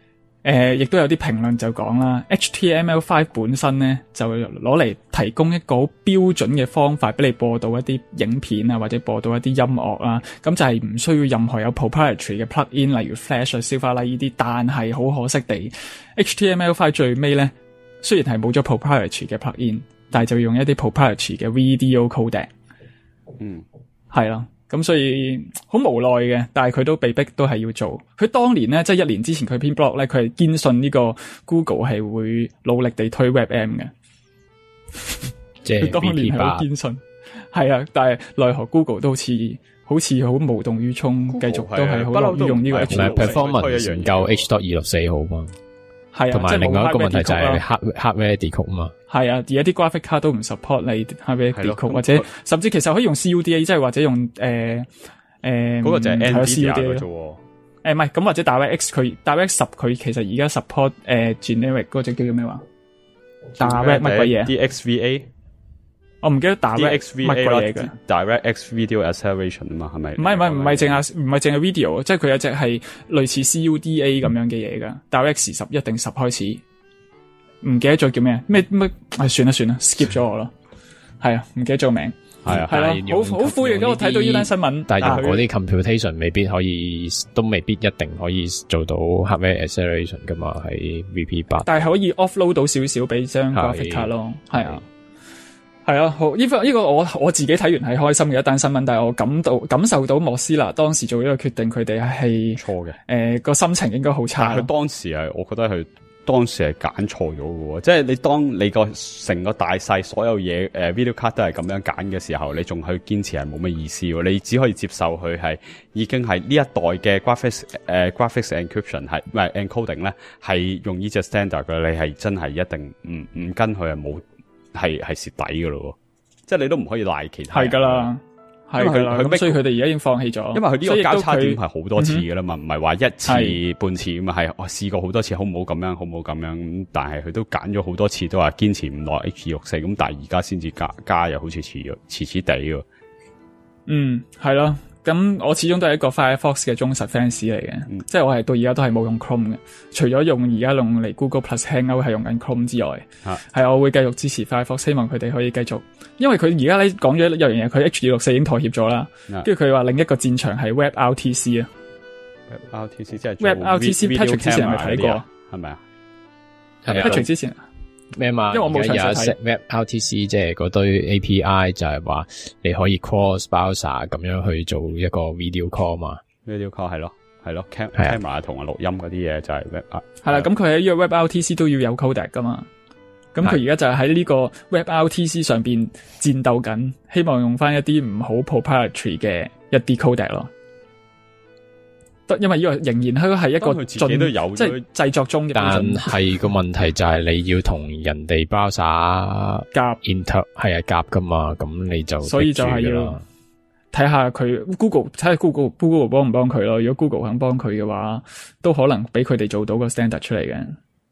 Speaker 2: 誒，亦都有啲評論就講啦 ，H T M L 五 本身咧就攞嚟提供一個好標準嘅方法俾你播到一啲影片啊，或者播到一啲音樂啊，咁就係唔需要任何有 proprietary 嘅 plug-in， 例如 Flash 啊、Silverlight 呢啲，但係好可惜地 ，H T M L 五 最尾咧，雖然係冇咗 proprietary 嘅 plug-in， 但係就要用一啲 proprietary 嘅 video codec。
Speaker 4: 嗯，
Speaker 2: 係啦。咁所以好無奈嘅，但係佢都被逼都係要做。佢當年咧，即係一年之前佢篇 blog 咧，佢係堅信呢個 Google 係會努力地推 WebM 嘅。
Speaker 3: 即係
Speaker 2: 佢當年係好堅信，係啊，但係奈何 Google 都好似好似好無動於衷，繼續都係好樂於用呢個 H 六四。
Speaker 3: performance 唔夠 H 二六四好嘛？係啊，同埋另外一個問題就係 hard hardware decode 嘛。係啊，而家啲 graphic 卡都唔 support 你 hardware decode，或者甚至其實可以用 C U D A， 即係或者用誒誒嗰個就係 Nvidia 嘅啫。誒唔係，咁或者 DirectX 佢 DirectX 十佢其實而家 support 誒 generic 嗰隻叫做咩話 ？Direct 乜鬼嘢
Speaker 4: ？D X V A。
Speaker 2: 我唔記得 Direct 乜鬼嘢嘅
Speaker 4: ，DirectX Video Acceleration 啊嘛，係咪？
Speaker 2: 唔係唔係唔係淨係唔係淨係 video， 即係佢有隻係類似 C U D A 咁樣嘅嘢噶。DirectX 十一定十開始，唔記得咗叫咩咩咩？唉，算啦算啦 ，skip 咗我咯。係啊，唔記得咗名。係啊，係啦，好好灰嘅。我睇到呢單新聞，
Speaker 3: 但係用嗰啲 computation 未必可以，都未必一定可以做到 hardware acceleration 噶嘛，喺 V P 八。
Speaker 2: 但係可以 offload 到少少俾張 graphic 卡咯，係啊。係啊，好呢個呢個我我自己睇完係開心嘅一單新聞，但係我感到感受到莫斯拿當時做呢個決定，佢哋係錯嘅。誒個、呃、心情應該好差。
Speaker 4: 佢當時係，我覺得佢當時係揀錯咗嘅，即係你當你個成個大細所有嘢誒、呃、video card 都係咁樣揀嘅時候，你仲去堅持係冇乜意思喎。你只可以接受佢係已經係呢一代嘅 graphics 誒、呃、graphics encryption 係唔係 encoding 咧，係用呢隻 standard 嘅，你係真係一定唔唔跟佢係冇。係係蝕底噶咯，即係你都唔可以賴其他人。係噶啦，係噶啦，咁所以佢哋而家已經放棄咗。因為佢呢個交叉點係好多次噶啦嘛，唔係話一次半次咁啊，係我試過好多次，好唔好咁樣，好唔好咁樣，但係佢都揀咗好多次，都話堅持唔落 H 二六四，咁但係而家先至加加，又好似遲咗，遲遲地喎。嗯，係咯。咁我始終都係一個 Firefox 嘅忠實 fans 嚟嘅，嗯、即係我係到而家都係冇用 Chrome 嘅，除咗用而家用嚟 Google Plus Hangout 係用緊 Chrome 之外，係、啊、我會繼續支持 Firefox， 希望佢哋可以繼續，因為佢而家咧講咗一樣嘢，佢 H 二六四已經妥協咗啦，跟住佢話另一個戰場係 WebRTC 啊 ，WebRTC 即係
Speaker 2: WebRTC Patrick 之前係咪睇過？係咪啊？係 Patrick 之前。
Speaker 3: 咩嘛？因為我冇詳細睇 WebRTC， 即係嗰堆 A P I 就係話你可以 cross browser 咁樣去做一個 video call 嘛。video call 係咯，係咯 ，cam camera 同埋錄音嗰啲嘢就係 web。係啦，咁佢喺呢個 WebRTC 都要有 codec 噶嘛。咁佢而家就係喺呢個 WebRTC 上邊戰鬥緊，希望用翻一啲唔好 proprietary 嘅一啲 codec 咯。因為呢個仍然係係一個
Speaker 4: 自己都有
Speaker 2: 即係製作中嘅，
Speaker 3: 但係個問題就係你要同人哋包撒夾 inter 係啊夾噶嘛，咁你就
Speaker 2: 所以就係要睇下佢 Google 睇下 Google Google 幫唔幫佢咯。如果 Google 肯幫佢嘅話，都可能俾佢哋做到個 standard 出嚟嘅。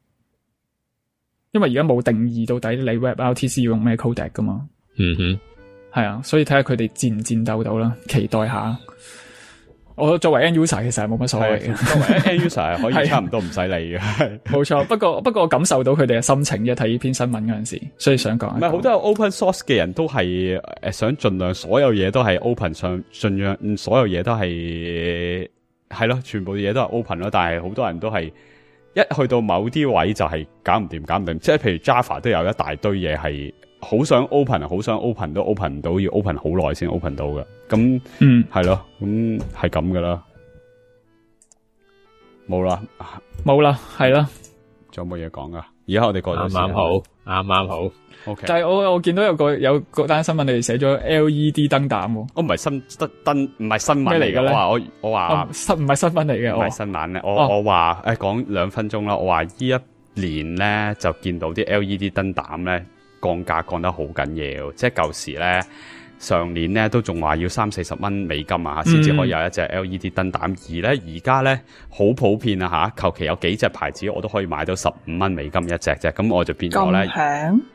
Speaker 2: 因為而家冇定義到底你 WebRTC 要用咩 codec 噶嘛。
Speaker 3: 嗯哼，
Speaker 2: 係啊，所以睇下佢哋戰唔戰鬥到啦，期待下。我作為 end user 其實係冇乜所謂嘅，
Speaker 4: 作為 end user 係可以差唔多唔使理嘅，
Speaker 2: 冇錯。不過不過我感受到佢哋嘅心情啫，睇呢篇新聞嗰陣時，所以想講。唔係
Speaker 4: 好多 open source 嘅人都係誒想盡量所有嘢都係 open 上，盡量所有嘢都係係咯，全部嘢都係 open 咯。但係好多人都係一去到某啲位就係搞唔掂，搞唔掂。即係譬如 Java 都有一大堆嘢係。好想 open， 好想 open 都 open 唔到，要 open 好耐先 open 到嘅。咁，嗯，係咯，咁係咁噶啦，冇啦，
Speaker 2: 冇啦，係啦，
Speaker 4: 仲有冇嘢講噶？而家我哋過咗
Speaker 3: 啱啱好，啱啱好
Speaker 4: ，OK。
Speaker 2: 但係我我見到有個有個單新聞，你哋寫咗 L E D 燈膽喎。
Speaker 4: 我唔係新燈，唔係新聞嚟嘅。我話我我話
Speaker 2: 新唔係新聞嚟嘅，
Speaker 4: 唔係新聞咧。我我話誒講兩分鐘啦。我話呢一年咧就見到啲 L E D 燈膽咧。降價降得好緊要，即係舊時咧，上年咧都仲話要三四十蚊美金啊，先至可以有一隻 L E D 燈膽。而咧而家咧好普遍啊吓，求其有幾隻牌子我都可以買到十五蚊美金一隻啫。咁我就變咗咧，咁平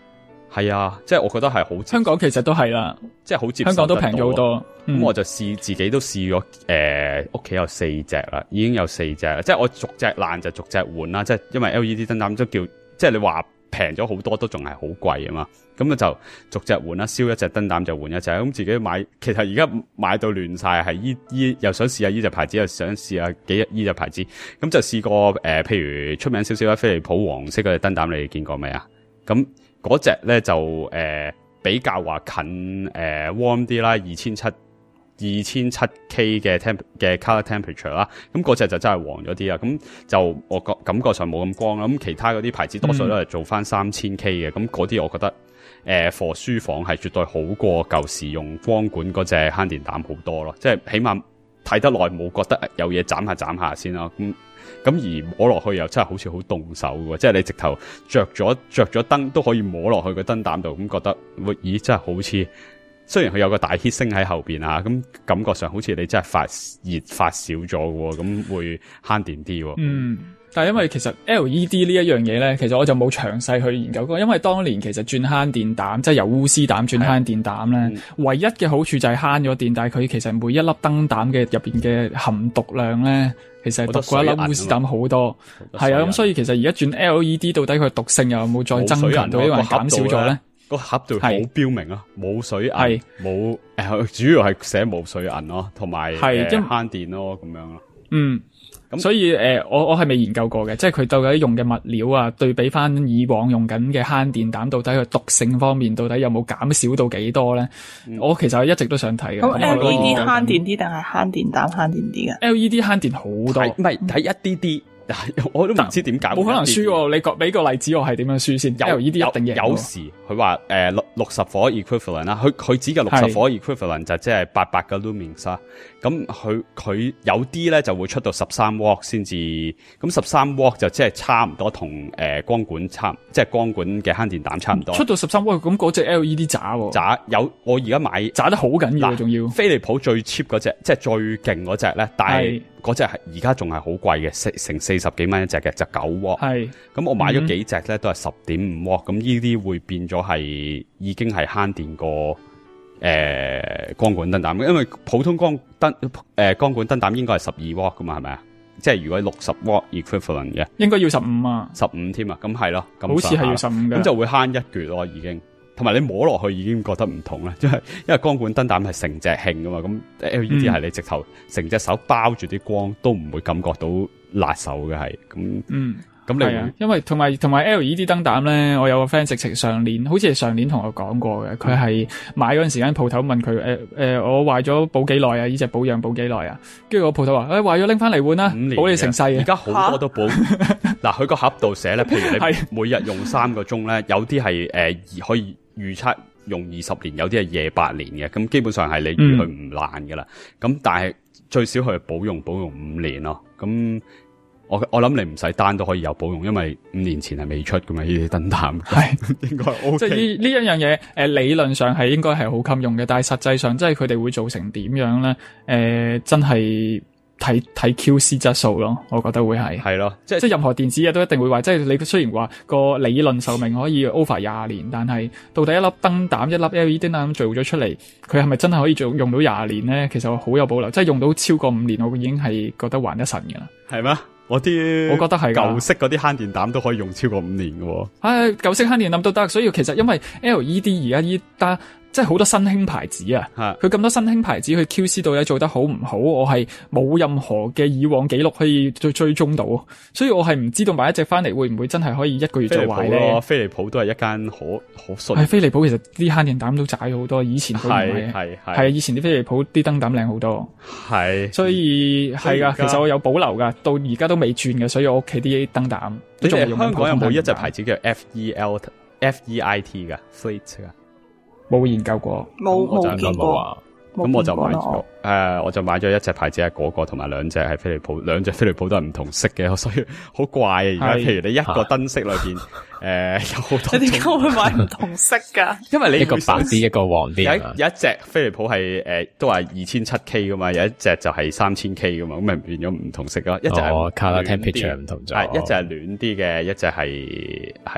Speaker 4: 係啊，即係我覺得係好。
Speaker 2: 香港其實都係啦，
Speaker 4: 即係好接受得到。
Speaker 2: 香港都平咗好多。咁、
Speaker 4: 嗯、我就試自己都試咗，誒、呃，屋企有四隻啦，已經有四隻啦。即係我逐隻爛就逐隻換啦。即係因為 L E D 燈膽都叫，即係你話平咗好多都仲係好貴啊嘛。咁啊就逐隻換啦，燒一隻燈膽就換一隻。咁自己買，其實而家買到亂晒，係依依又想試下依隻牌子，又想試下幾依隻牌子。咁就試過誒、呃，譬如出名少少嘅飛利浦黃色嗰隻燈膽，你哋見過未啊？咁嗰隻咧就誒、呃、比較話近誒、呃、warm 啲啦，二千七二千七 K 嘅 temp 嘅 color temperature 啦，咁嗰隻就真係黃咗啲啦，咁就我覺感覺上冇咁光啦。咁其他嗰啲牌子多數都係做翻三千 K 嘅，咁嗰啲我覺得誒 for 書房係絕對好過舊時用光管嗰隻慳電膽好多咯，即係起碼睇得耐冇覺得有嘢斬下斬下先啦。咁咁而摸落去又真係好似好凍手嘅，即係你直頭着咗着咗燈都可以摸落去個燈膽度，咁覺得咦真係好似。雖然佢有個大 heat 星喺後邊啊，咁感覺上好似你真係發熱發少咗嘅，咁會慳電啲。
Speaker 2: 嗯，但係因為其實 L E D 呢一樣嘢咧，其實我就冇詳細去研究過，因為當年其實轉慳電膽，即係由鎢絲膽轉慳電膽咧，嗯、唯一嘅好處就係慳咗電，但係佢其實每一粒燈膽嘅入邊嘅含毒量咧，其實係毒過一粒鎢絲膽好多。係啊，咁所以其實而家轉 L E D 到底佢毒性又有冇再增強到，因為減少咗咧？
Speaker 4: 個盒度好標明啊，冇水銀，冇誒，主要係寫冇水銀咯，同埋慳電咯，咁樣咯。
Speaker 2: 嗯，咁所以誒、呃，我我係未研究過嘅，即係佢到底用嘅物料啊，對比翻以往用緊嘅慳電膽，到底佢毒性方面到底有冇減少到幾多咧？嗯、我其實一直都想睇嘅。
Speaker 5: 咁 L E D 慳電啲定係慳電膽慳電啲嘅
Speaker 2: ？L E D 慳電好多，
Speaker 4: 唔係睇一啲啲。我都唔知點解，
Speaker 2: 冇可能輸喎。你講俾個例子，我係點樣輸先？有呢啲一定贏。
Speaker 4: 有時佢話誒六六十火 equivalent 啦，佢佢指嘅六十火 equivalent 就即係八百個 lumens 啦。咁佢佢有啲咧就會出到十三 watt 先至，咁十三 watt 就即係差唔多同誒、呃、光管差，即係光管嘅慳電膽差唔多。
Speaker 2: 出到十三 watt，咁嗰隻 L E D 渣喎。
Speaker 4: 渣有我而家買
Speaker 2: 渣得好緊要，仲要。
Speaker 4: 飛利浦最 cheap 嗰隻，即係最勁嗰隻咧，但係嗰隻係而家仲係好貴嘅，成四十幾蚊一隻嘅，就九 watt。係，咁我買咗幾隻咧，都係十點五 watt。咁呢啲會變咗係已經係慳電過誒光管燈膽，因為普通光燈誒、呃、光管燈膽應該係十二 watt 噶嘛，係咪啊？即係如果六十 watt equivalent 嘅，
Speaker 2: 應該要十五啊，
Speaker 4: 十五添啊，咁係咯，咁
Speaker 2: 好似係要十五嘅，
Speaker 4: 咁就會慳一橛咯，已經。同埋你摸落去已經覺得唔同啦，即係因為光管燈膽係成隻興噶嘛，咁 L E D 係你直頭成隻手包住啲光都唔會感覺到辣手嘅，係咁。嗯，咁你會、啊、因
Speaker 2: 為同埋同埋 L E D 燈膽咧，我有個 friend 直情上年，好似係上年同我講過嘅，佢係買嗰陣時間鋪頭問佢誒誒，我壞咗保幾耐啊？呢隻保養保幾耐啊？跟住個鋪頭話誒壞咗拎翻嚟換啦，保你成世啊！
Speaker 4: 而家好多都保。嗱，佢個盒度寫咧，譬如你每日用三個鐘咧，有啲係誒可以預測用二十年，有啲係夜八年嘅，咁基本上係你預佢唔爛噶啦。咁、嗯、但係最少佢保用保用五年咯。咁我我諗你唔使單都可以有保用，因為五年前係未出噶嘛呢啲燈膽。係應該 OK。即係呢呢一樣嘢，誒、呃、理論上係應該係好襟用嘅，但係實際上即係佢哋會做成點樣咧？誒、呃，真係。睇睇 Q C 質素咯，我覺得會係係咯，即係即係任何電子嘢都一定會話，即係你雖然話個理論壽命可以 over 廿年，但係到底一粒燈膽一粒 L E D 燈膽做咗出嚟，佢係咪真係可以做用到廿年咧？其實我好有保留，即係用到超過五年，我已經係覺得還得神噶啦。係咩？我啲我覺得係舊式嗰啲慳電膽都可以用超過五年嘅。唉，舊式慳電膽都得，所以其實因為 L E D 而家依家。即係好多新興牌子啊，佢咁多新興牌子，佢 Q C 到底做得好唔好？我係冇任何嘅以往記錄可以追追蹤到，所以我係唔知道買一隻翻嚟會唔會真係可以一個月做壞咧？飛利浦都係一間好好信。係飛利浦其實啲慳電膽都窄咗好多，以前都唔係，係係以前啲飛利浦啲燈膽靚好多，係所以係噶。其實我有保留噶，到而家都未轉嘅，所以我屋企啲燈膽都仲用緊。香港有冇一隻牌子叫 F E L F E I T 噶 Fleet 噶？冇研究過，冇冇見過，咁我就買咗，誒、呃，我就買咗一隻牌子係嗰個，同埋兩隻係飛利浦，兩隻飛利浦都係唔同色嘅，所以好怪啊！而家譬如你一個燈色裏邊，誒、呃，有好多，你點解會買唔同色噶？因為你一個白啲，一個黃啲，有有一隻飛利浦係誒都係二千七 K 噶嘛，有一隻就係三千 K 噶嘛，咁咪變咗唔同色咯。一隻係 color temperature 唔同咗，係一隻係暖啲嘅，一隻係係咯。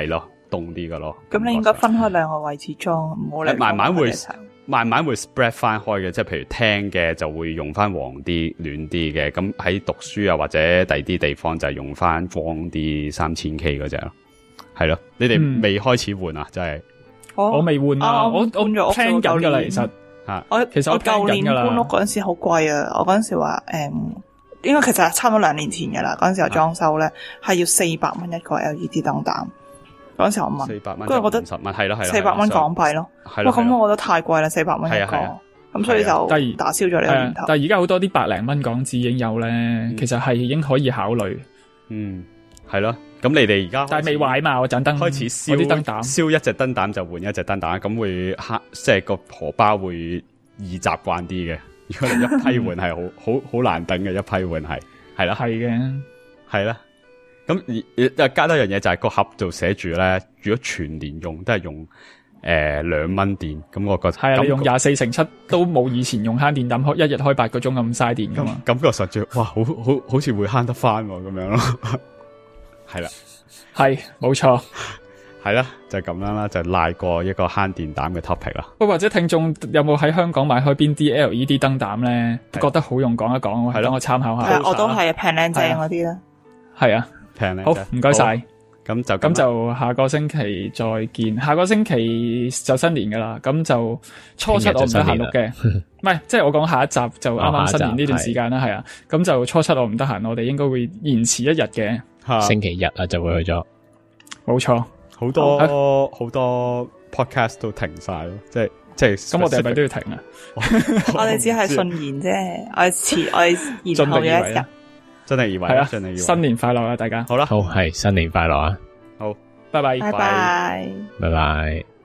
Speaker 4: 凍啲嘅咯。
Speaker 5: 咁你應該分開兩個位置裝，唔好
Speaker 4: 慢慢會慢慢會 spread 翻開嘅，即係譬如聽嘅就會用翻黃啲、暖啲嘅，咁喺讀書啊或者第啲地方就係用翻光啲三千 K 嗰隻咯。係咯，你哋未開始換啊？真係、
Speaker 2: 哦、我未換啊，我我 plan 緊噶啦，其實
Speaker 5: 吓，我
Speaker 2: 其實我舊年
Speaker 5: 搬屋嗰陣時好貴啊，我嗰陣時話誒、嗯，應該其實係差唔多兩年前噶啦，嗰陣時我裝修咧係要四百蚊一個 L E D 燈膽。嗰陣時我問，
Speaker 4: 四百蚊，
Speaker 5: 跟住我覺得
Speaker 4: 十蚊係咯係
Speaker 5: 四百蚊港幣咯，哇咁我覺得太貴啦，四百蚊一個，咁所以就打消咗呢個念頭。
Speaker 2: 但係而家好多啲百零蚊港紙已經有咧、嗯，其實係已經可以考慮。
Speaker 4: 嗯，係咯，咁你哋而家
Speaker 2: 但係未壞嘛，我盞燈
Speaker 4: 開始燒啲燈膽，燒一隻燈膽就換一隻燈膽，咁會慳，即係個荷包會易習慣啲嘅。如果你一批換係好好好難等嘅，一批換係係啦，
Speaker 2: 係嘅，
Speaker 4: 係啦。咁而加多一樣嘢就係個盒度寫住咧，如果全年用都係用誒兩蚊電，咁我覺得
Speaker 2: 係啊，你用廿四乘七都冇以前用慳電膽一日開八個鐘咁嘥電噶嘛。
Speaker 4: 感覺上最哇，好好好似會慳得翻咁樣咯。係啦，
Speaker 2: 係冇錯，
Speaker 4: 係啦，就咁樣啦，就賴過一個慳電膽嘅 topic 啦。
Speaker 2: 不過或者聽眾有冇喺香港買開邊啲 L E D 燈膽咧？覺得好用，講一講，係等我參考下。
Speaker 5: 我都係平靚正嗰啲啦。
Speaker 2: 係啊。好，唔該晒。
Speaker 4: 咁就
Speaker 2: 咁就下個星期再見。下個星期就新年噶啦，咁就初七我唔得閒錄嘅，唔係，即係我講下一集就啱啱新年呢段時間啦，係、哦、啊。咁就初七我唔得閒，我哋應該會延遲一日嘅。
Speaker 3: 星期日啊，就會去咗。
Speaker 2: 冇錯，
Speaker 4: 好多好、啊、多 podcast 都停晒咯，即係即係。咁
Speaker 2: 我哋係咪都要停啊？
Speaker 5: 我哋只係順延啫，我哋遲我哋延後咗一日。
Speaker 4: 真係以為
Speaker 2: 係啊，
Speaker 4: 真係以為
Speaker 2: 新年快樂啊，大家。
Speaker 4: 好啦，
Speaker 3: 好係新年快樂啊，
Speaker 4: 好，
Speaker 2: 拜拜，
Speaker 5: 拜拜，
Speaker 3: 拜拜。